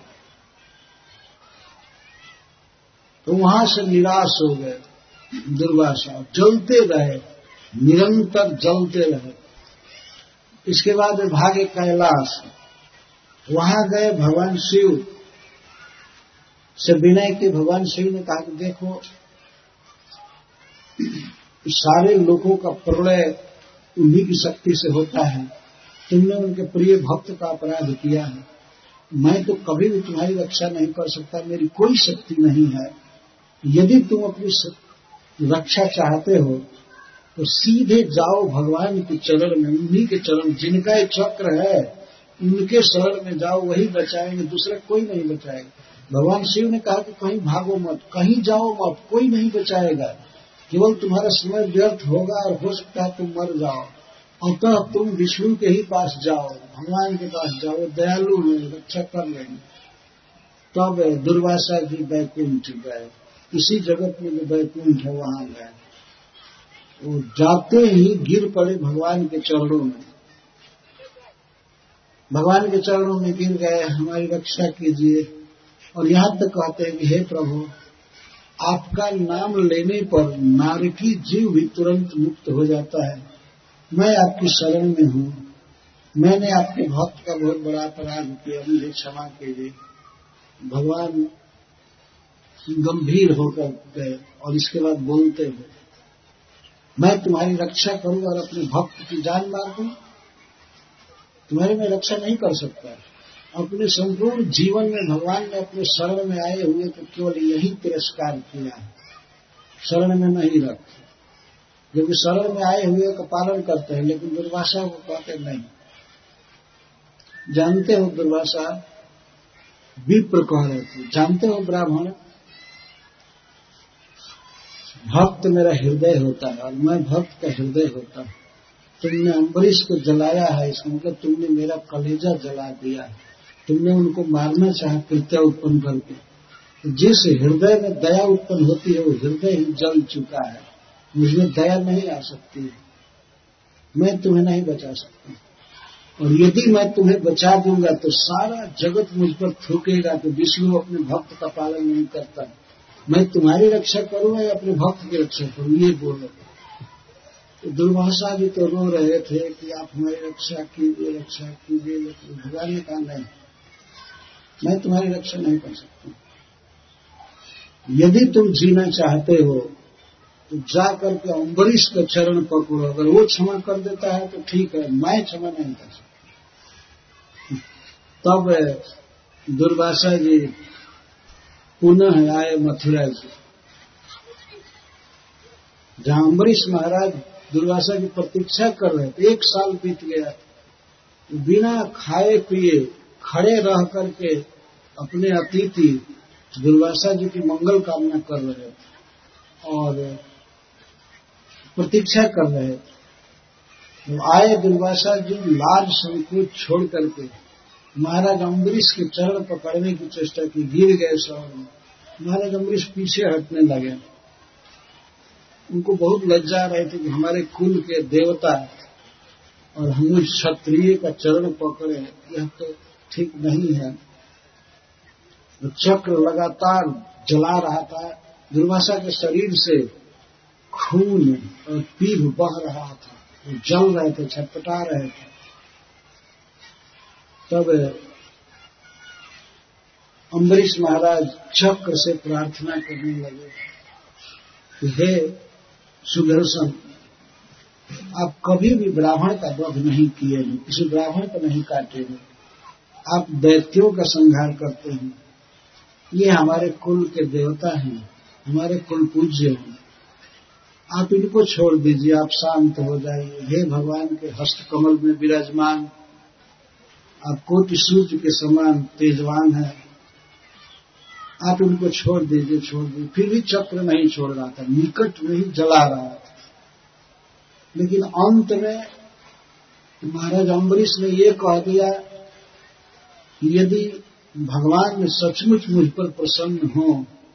तो वहां से निराश हो गए दुर्वासा, जलते रहे, निरंतर जलते रहे। इसके बाद वे भागे कैलाश। वहां गए, भगवान शिव से विनय के भगवान शिव ने कहा कि देखो, सारे लोगों का प्रलय उन्हीं की शक्ति से होता है, तुमने उनके प्रिय भक्त का अपराध किया है, मैं तो कभी भी तुम्हारी रक्षा नहीं कर सकता, मेरी कोई शक्ति नहीं है। यदि तुम अपनी रक्षा चाहते हो तो सीधे जाओ भगवान के चरण में, उन्हीं के चरण, जिनका एक चक्र है उनके शरण में जाओ, वही बचाएंगे, दूसरा कोई नहीं बचाएगा। भगवान शिव ने कहा कि कहीं भागो मत, कहीं जाओ मत, कोई नहीं बचाएगा, केवल तुम्हारा समय व्यर्थ होगा और हो सकता है तुम मर जाओ। अतः तुम विष्णु के ही पास जाओ, भगवान के पास जाओ, दयालु हैं, रक्षा कर लेंगे। तब दुर्वासा जी बैकुंठ गए, इसी जगत में जो बैकुंठ है वहां गए। वो जाते ही गिर पड़े भगवान के चरणों में, भगवान के चरणों में गिर गए, हमारी रक्षा कीजिए। और यहां तक कहते हैं कि हे प्रभु, आपका नाम लेने पर नारकी जीव भी तुरंत मुक्त हो जाता है, मैं आपकी शरण में हूं, मैंने आपके भक्त का बहुत बड़ा अपराध किया, मुझे क्षमा कीजिए। भगवान गंभीर होकर गए और इसके बाद बोलते हुए, मैं तुम्हारी रक्षा करूं और अपने भक्त की जान मार दूं, तुम्हारी मैं रक्षा नहीं कर सकता। अपने संपूर्ण जीवन में भगवान ने अपने शरण में आए हुए तो केवल यही तिरस्कार किया है, शरण में नहीं रखे, क्योंकि शरण में आए हुए का पालन करते हैं, लेकिन दुर्वासा को कहते नहीं। जानते हो दुर्वासा, विप्र कह रहे थे, जानते हो ब्राह्मण, भक्त मेरा हृदय होता है और मैं भक्त का हृदय होता हूं। तुमने अम्बरीश को जलाया है, इसका मतलब तुमने मेरा कलेजा जला दिया है, तुमने उनको मारना चाहा कृत्य उत्पन्न करके। जिस हृदय में दया उत्पन्न होती है वो हृदय ही जल चुका है, मुझमें दया नहीं आ सकती है, मैं तुम्हें नहीं बचा सकता। और यदि मैं तुम्हें बचा दूंगा तो सारा जगत मुझ पर थूकेगा कि विष्णु अपने भक्त का पालन नहीं करता। मैं तुम्हारी रक्षा करूंगा या अपने भक्त की रक्षा करूं, ये बोलो। तो दुर्वासा भी तो रो रहे थे कि आप हमारी रक्षा कीजिए, रक्षा कीजिए, लेकिन भगवान ने कहा नहीं, मैं तुम्हारी रक्षा नहीं कर सकता। यदि तुम जीना चाहते हो तो जाकर के अम्बरीश का चरण पकड़ो, अगर वो क्षमा कर देता है तो ठीक है, मैं क्षमा नहीं कर सकता। तब दुर्वासा जी पुनः आए मथुरा से, जहां अम्बरीश महाराज दुर्वासा की प्रतीक्षा कर रहे थे। एक साल बीत गया, बिना खाए पिए खड़े रह करके अपने अतिथि दुर्वासा जी की मंगल कामना कर रहे थे और प्रतीक्षा कर रहे थे। तो आए दुर्वासा जी लाज संकोच छोड़ करके महाराज अम्बरीश के चरण पकड़ने की चेष्टा की, गिर गए सौर में। महाराज अम्बरीश पीछे हटने लगे, उनको बहुत लज्जा रहे थे कि हमारे कुल के देवता और हम क्षत्रिय का चरण पकड़े, यह तो ठीक नहीं है। चक्र लगातार जला रहा था। दुर्वासा के शरीर से खून और पीप बह रहा था, वो जल रहे थे, छटपटा रहे थे। तब अम्बरीश महाराज चक्र से प्रार्थना करने लगे कि हे सुदर्शन, आप कभी भी ब्राह्मण का वध नहीं किए हैं, किसी ब्राह्मण को नहीं काटे हैं, आप दैत्यों का संहार करते हैं। ये हमारे कुल के देवता हैं, हमारे कुल पूज्य हैं, आप इनको छोड़ दीजिए, आप शांत हो जाइए। हे भगवान के हस्त कमल में विराजमान, आप कोटि सूर्य के समान तेजवान हैं, आप इनको छोड़ दीजिए, छोड़ दीजिए। फिर भी चक्र नहीं छोड़ रहा था, निकट में ही जला रहा था। लेकिन अंत में महाराज अम्बरीश ने ये कह दिया कि यदि भगवान में सचमुच मुझ पर प्रसन्न हो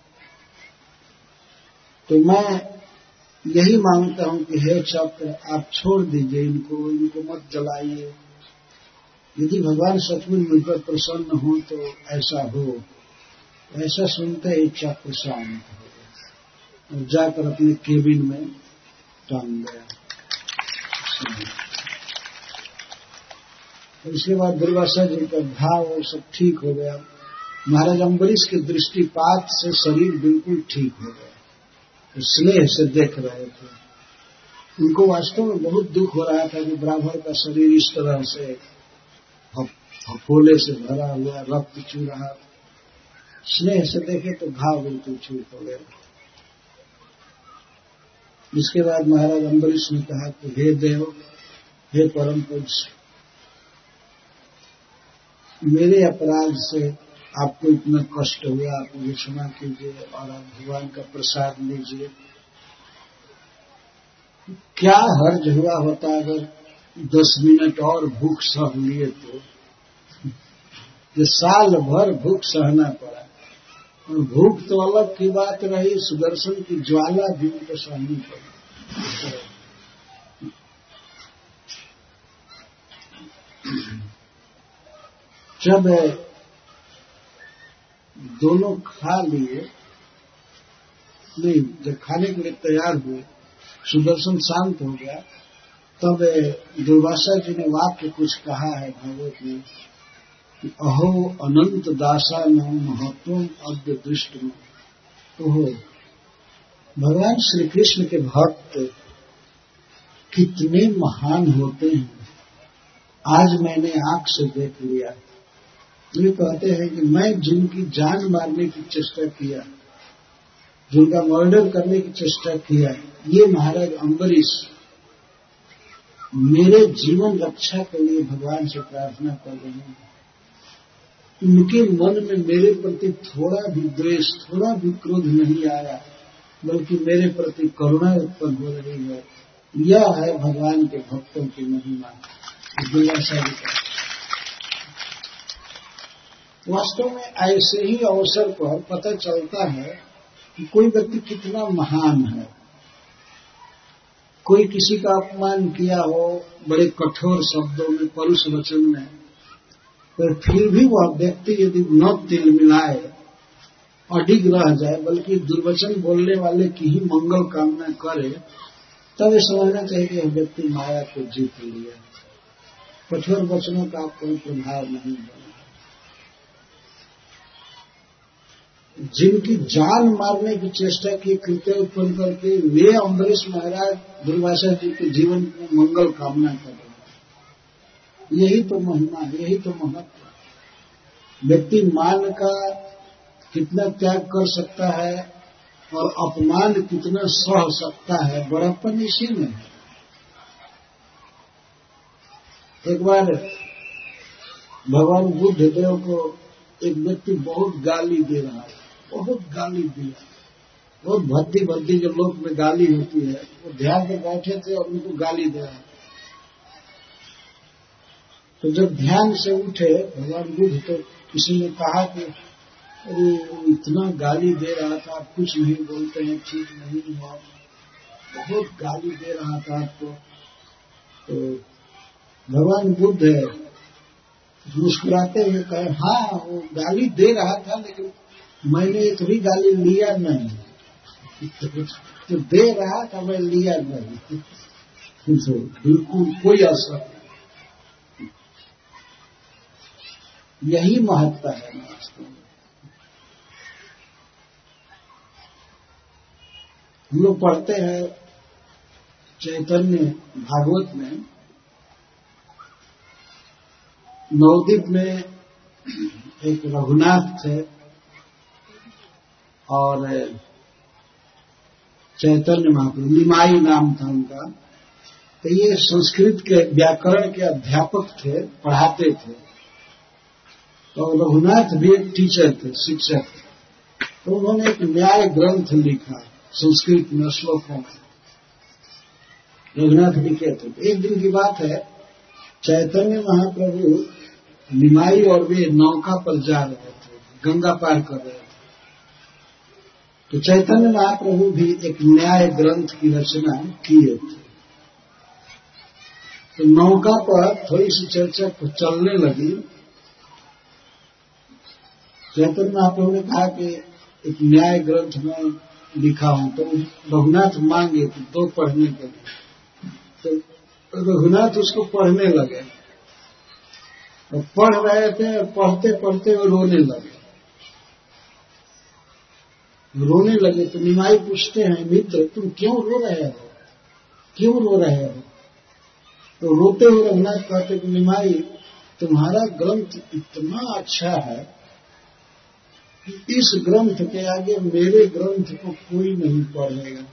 तो मैं यही मांगता हूं कि हे चक्र, आप छोड़ दीजिए इनको, इनको मत जलाइए। यदि भगवान सचमुच मुझ पर प्रसन्न हो तो ऐसा हो। ऐसा सुनते ही चक्र शांत हो गया और जाकर अपने केबिन में टांग गया। इसके बाद दुर्वासा जी का घाव और सब ठीक हो गया। महाराज अम्बरीश के दृष्टिपात से शरीर बिल्कुल ठीक हो गया, स्नेह से देख रहे थे। उनको वास्तव में बहुत दुख हो रहा था कि ब्राह्मण का शरीर इस तरह से फफोले से भरा हुआ, रक्त चू रहा। स्नेह से देखे तो घाव बिल्कुल ठीक हो गया। इसके बाद महाराज अम्बरीश ने कहा कि हे देव, हे परम पूज्य, मेरे अपराध से आपको इतना कष्ट हुआ, आप मुझे क्षमा कीजिए और आप भगवान का प्रसाद लीजिए। क्या हर्ज हुआ होता अगर दस मिनट और भूख सह लिए तो? ये साल भर भूख सहना पड़ा, और भूख तो अलग की बात रही, सुदर्शन की ज्वाला भी उनको सहनी पड़ी। जब दोनों खा लिए, नहीं, जब खाने के लिए तैयार हुए, सुदर्शन शांत हो गया, तब दुर्वासा जी ने वाक्य कुछ कहा है भागवत में कि अहो अनंत दासा न महत्वम अद्य दृष्ट में। ओहो, भगवान श्री कृष्ण के भक्त कितने महान होते हैं, आज मैंने आंख से देख लिया। ये कहते हैं कि मैं जिनकी जान मारने की चेष्टा किया, जिनका मर्डर करने की चेष्टा किया, ये महाराज अम्बरीश मेरे जीवन रक्षा के लिए भगवान से प्रार्थना कर रहे हैं। उनके मन में मेरे प्रति थोड़ा भी द्वेष, थोड़ा भी क्रोध नहीं आया, बल्कि मेरे प्रति करुणा उत्पन्न हो रही है। यह है भगवान के भक्तों की महिमा। दुर्वासा जी का वास्तव में ऐसे ही अवसर पर पता चलता है कि कोई व्यक्ति कितना महान है। कोई किसी का अपमान किया हो बड़े कठोर शब्दों में, परुष वचन में, पर फिर भी वह व्यक्ति यदि न तिल मिलाए, अडिग रह जाए, बल्कि दुर्वचन बोलने वाले की ही मंगल कामना करे, तब ये समझना चाहिए कि यह व्यक्ति माया को जीत लिया। कठोर वचनों का कोई प्रभाव नहीं बना। जिनकी जान मारने की चेष्टा की, कृत्य उत्पन्न करके, वे अम्बरीश महाराज दुर्वासा जी के जीवन में मंगल कामना कर रहे हैं। यही तो महिमा, यही तो महत्व। व्यक्ति मान का कितना त्याग कर सकता है और अपमान कितना सह सकता है, बड़प्पन इसी में है। एक बार भगवान बुद्ध देव को एक व्यक्ति बहुत गाली दे रहा है, बहुत गाली दिया, बहुत भद्दी भद्दी जो लोक में गाली होती है, वो ध्यान में बैठे थे और उनको गाली दे रहा। तो जब ध्यान से उठे भगवान बुद्ध, तो किसी ने कहा कि अरे इतना गाली दे रहा था, आप कुछ नहीं बोलते हैं, ठीक नहीं है, बहुत गाली दे रहा था आपको। तो भगवान बुद्ध है मुस्कुराते हुए कहे, हाँ वो गाली दे रहा था लेकिन मैंने एक भी गाली लिया नहीं। तो दे रहा था, मैं लिया नहीं। तो बिल्कुल कोई असर नहीं। यही महत्व है वास्तव में। हम लोग पढ़ते हैं चैतन्य भागवत में, नवद्वीप में एक रघुनाथ थे और चैतन्य महाप्रभु, निमाई नाम था उनका। तो ये संस्कृत के व्याकरण के अध्यापक थे, पढ़ाते थे। तो रघुनाथ भी एक टीचर थे, शिक्षक थे। तो उन्होंने एक न्याय ग्रंथ लिखा संस्कृत में, श्लोकों में। रघुनाथ लिखे थे। एक दिन की बात है, चैतन्य महाप्रभु निमाई और वे नौका पर जा रहे थे, गंगा पार कर रहे थे। तो चैतन्य महाप्रभु भी एक न्याय ग्रंथ की रचना किए थे। तो नौका पर थोड़ी सी चर्चा चलने लगी। चैतन्य महाप्रभु ने कहा कि एक न्याय ग्रंथ में लिखा हूं, तो रघुनाथ मांगे तो दो पढ़ने के लिए। तो रघुनाथ उसको पढ़ने लगे। तो पढ़ रहे थे, पढ़ते पढ़ते वो रोने लगे। रोने लगे तो निमाई पूछते हैं, मित्र तुम क्यों रो रहे हो, क्यों रो रहे हो? तो रोते हुए रघुनाथ कहते कि निमाई तुम्हारा ग्रंथ इतना अच्छा है कि इस ग्रंथ के आगे मेरे ग्रंथ को कोई नहीं पढ़ेगा,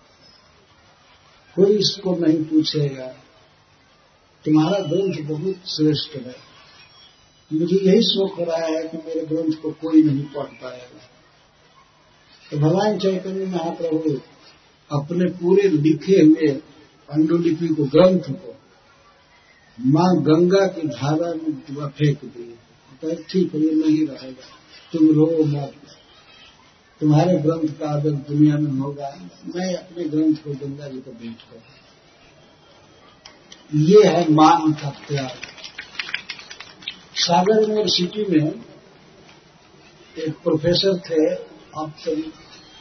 कोई इसको नहीं पूछेगा। तुम्हारा ग्रंथ बहुत श्रेष्ठ है। मुझे यही शौक हो रहा है कि मेरे ग्रंथ को कोई नहीं पढ़ पाएगा। तो भगवान चैतन्य महाप्रभु अपने पूरे लिखे हुए पांडुलिपि को, ग्रंथ को मां गंगा की धारा में फेंक दिए। तो ठीक है, ये नहीं रहेगा, तुम रो मत, तुम्हारे ग्रंथ का आदर दुनिया में होगा, मैं अपने ग्रंथ को गंगा जी को भेंट करूं। ये है मान का त्याग। सागर यूनिवर्सिटी में एक प्रोफेसर थे, अब तभी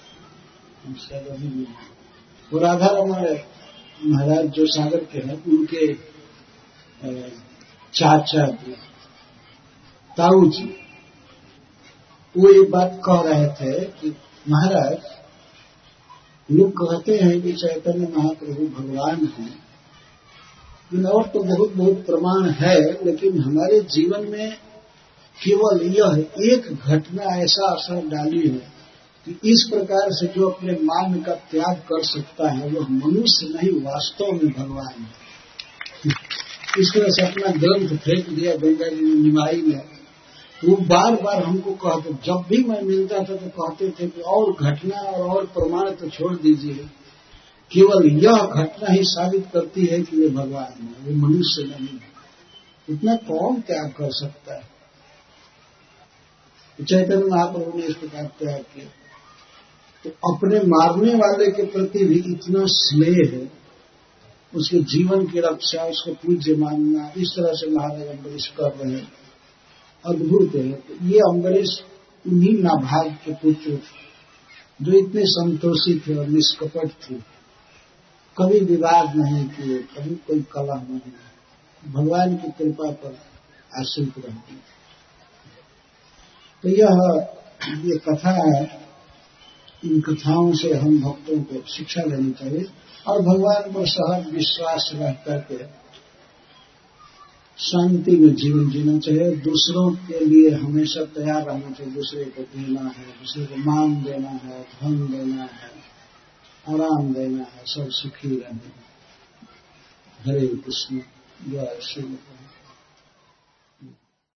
वो राधा रमण महाराज जो सागर के हैं, उनके चाचा जी ताऊ जी, वो ये बात कह रहे थे कि महाराज लोग कहते हैं कि चैतन्य महाप्रभु भगवान हैं, और तो बहुत बहुत प्रमाण है, लेकिन हमारे जीवन में केवल यह एक घटना ऐसा असर डाली है कि इस प्रकार से जो अपने मान का त्याग कर सकता है वह मनुष्य नहीं, वास्तव में भगवान है। इस तरह से अपना ग्रंथ फेंक दिया गंगा जी ने, निमाई ने। वो बार बार हमको कहते, जब भी मैं मिलता था तो कहते थे कि और घटना और और प्रमाण तो छोड़ दीजिए, केवल यह घटना ही साबित करती है कि वे भगवान है, वे मनुष्य नहीं है। इतना कौन त्याग कर सकता है? चैतन्य महाप्रभु ने इस प्रकार त्याग किया। तो अपने मारने वाले के प्रति भी इतना स्नेह है, उसके जीवन की रक्षा, उसको पूज्य मानना, इस तरह से महाराज अम्बरीश कर रहे हैं, अद्भुत है। तो ये अम्बरीश उन्हीं नाभाग के पुत्र जो इतने संतोषी थे और निष्कपट थे, कभी विवाद नहीं किए, कभी कोई कलह नहीं, भगवान की कृपा पर आश्रित रहते। तो यह ये कथा है, इन कथाओं से हम भक्तों को शिक्षा लेनी चाहिए और भगवान पर सहज विश्वास रह करके शांति में जीवन जीना चाहिए। दूसरों के लिए हमेशा तैयार रहना चाहिए, दूसरे को देना है, दूसरे को मान देना है, धन देना है, आराम देना है, सब सुखी रहना है। हरे कृष्ण, जय श्री कृष्ण।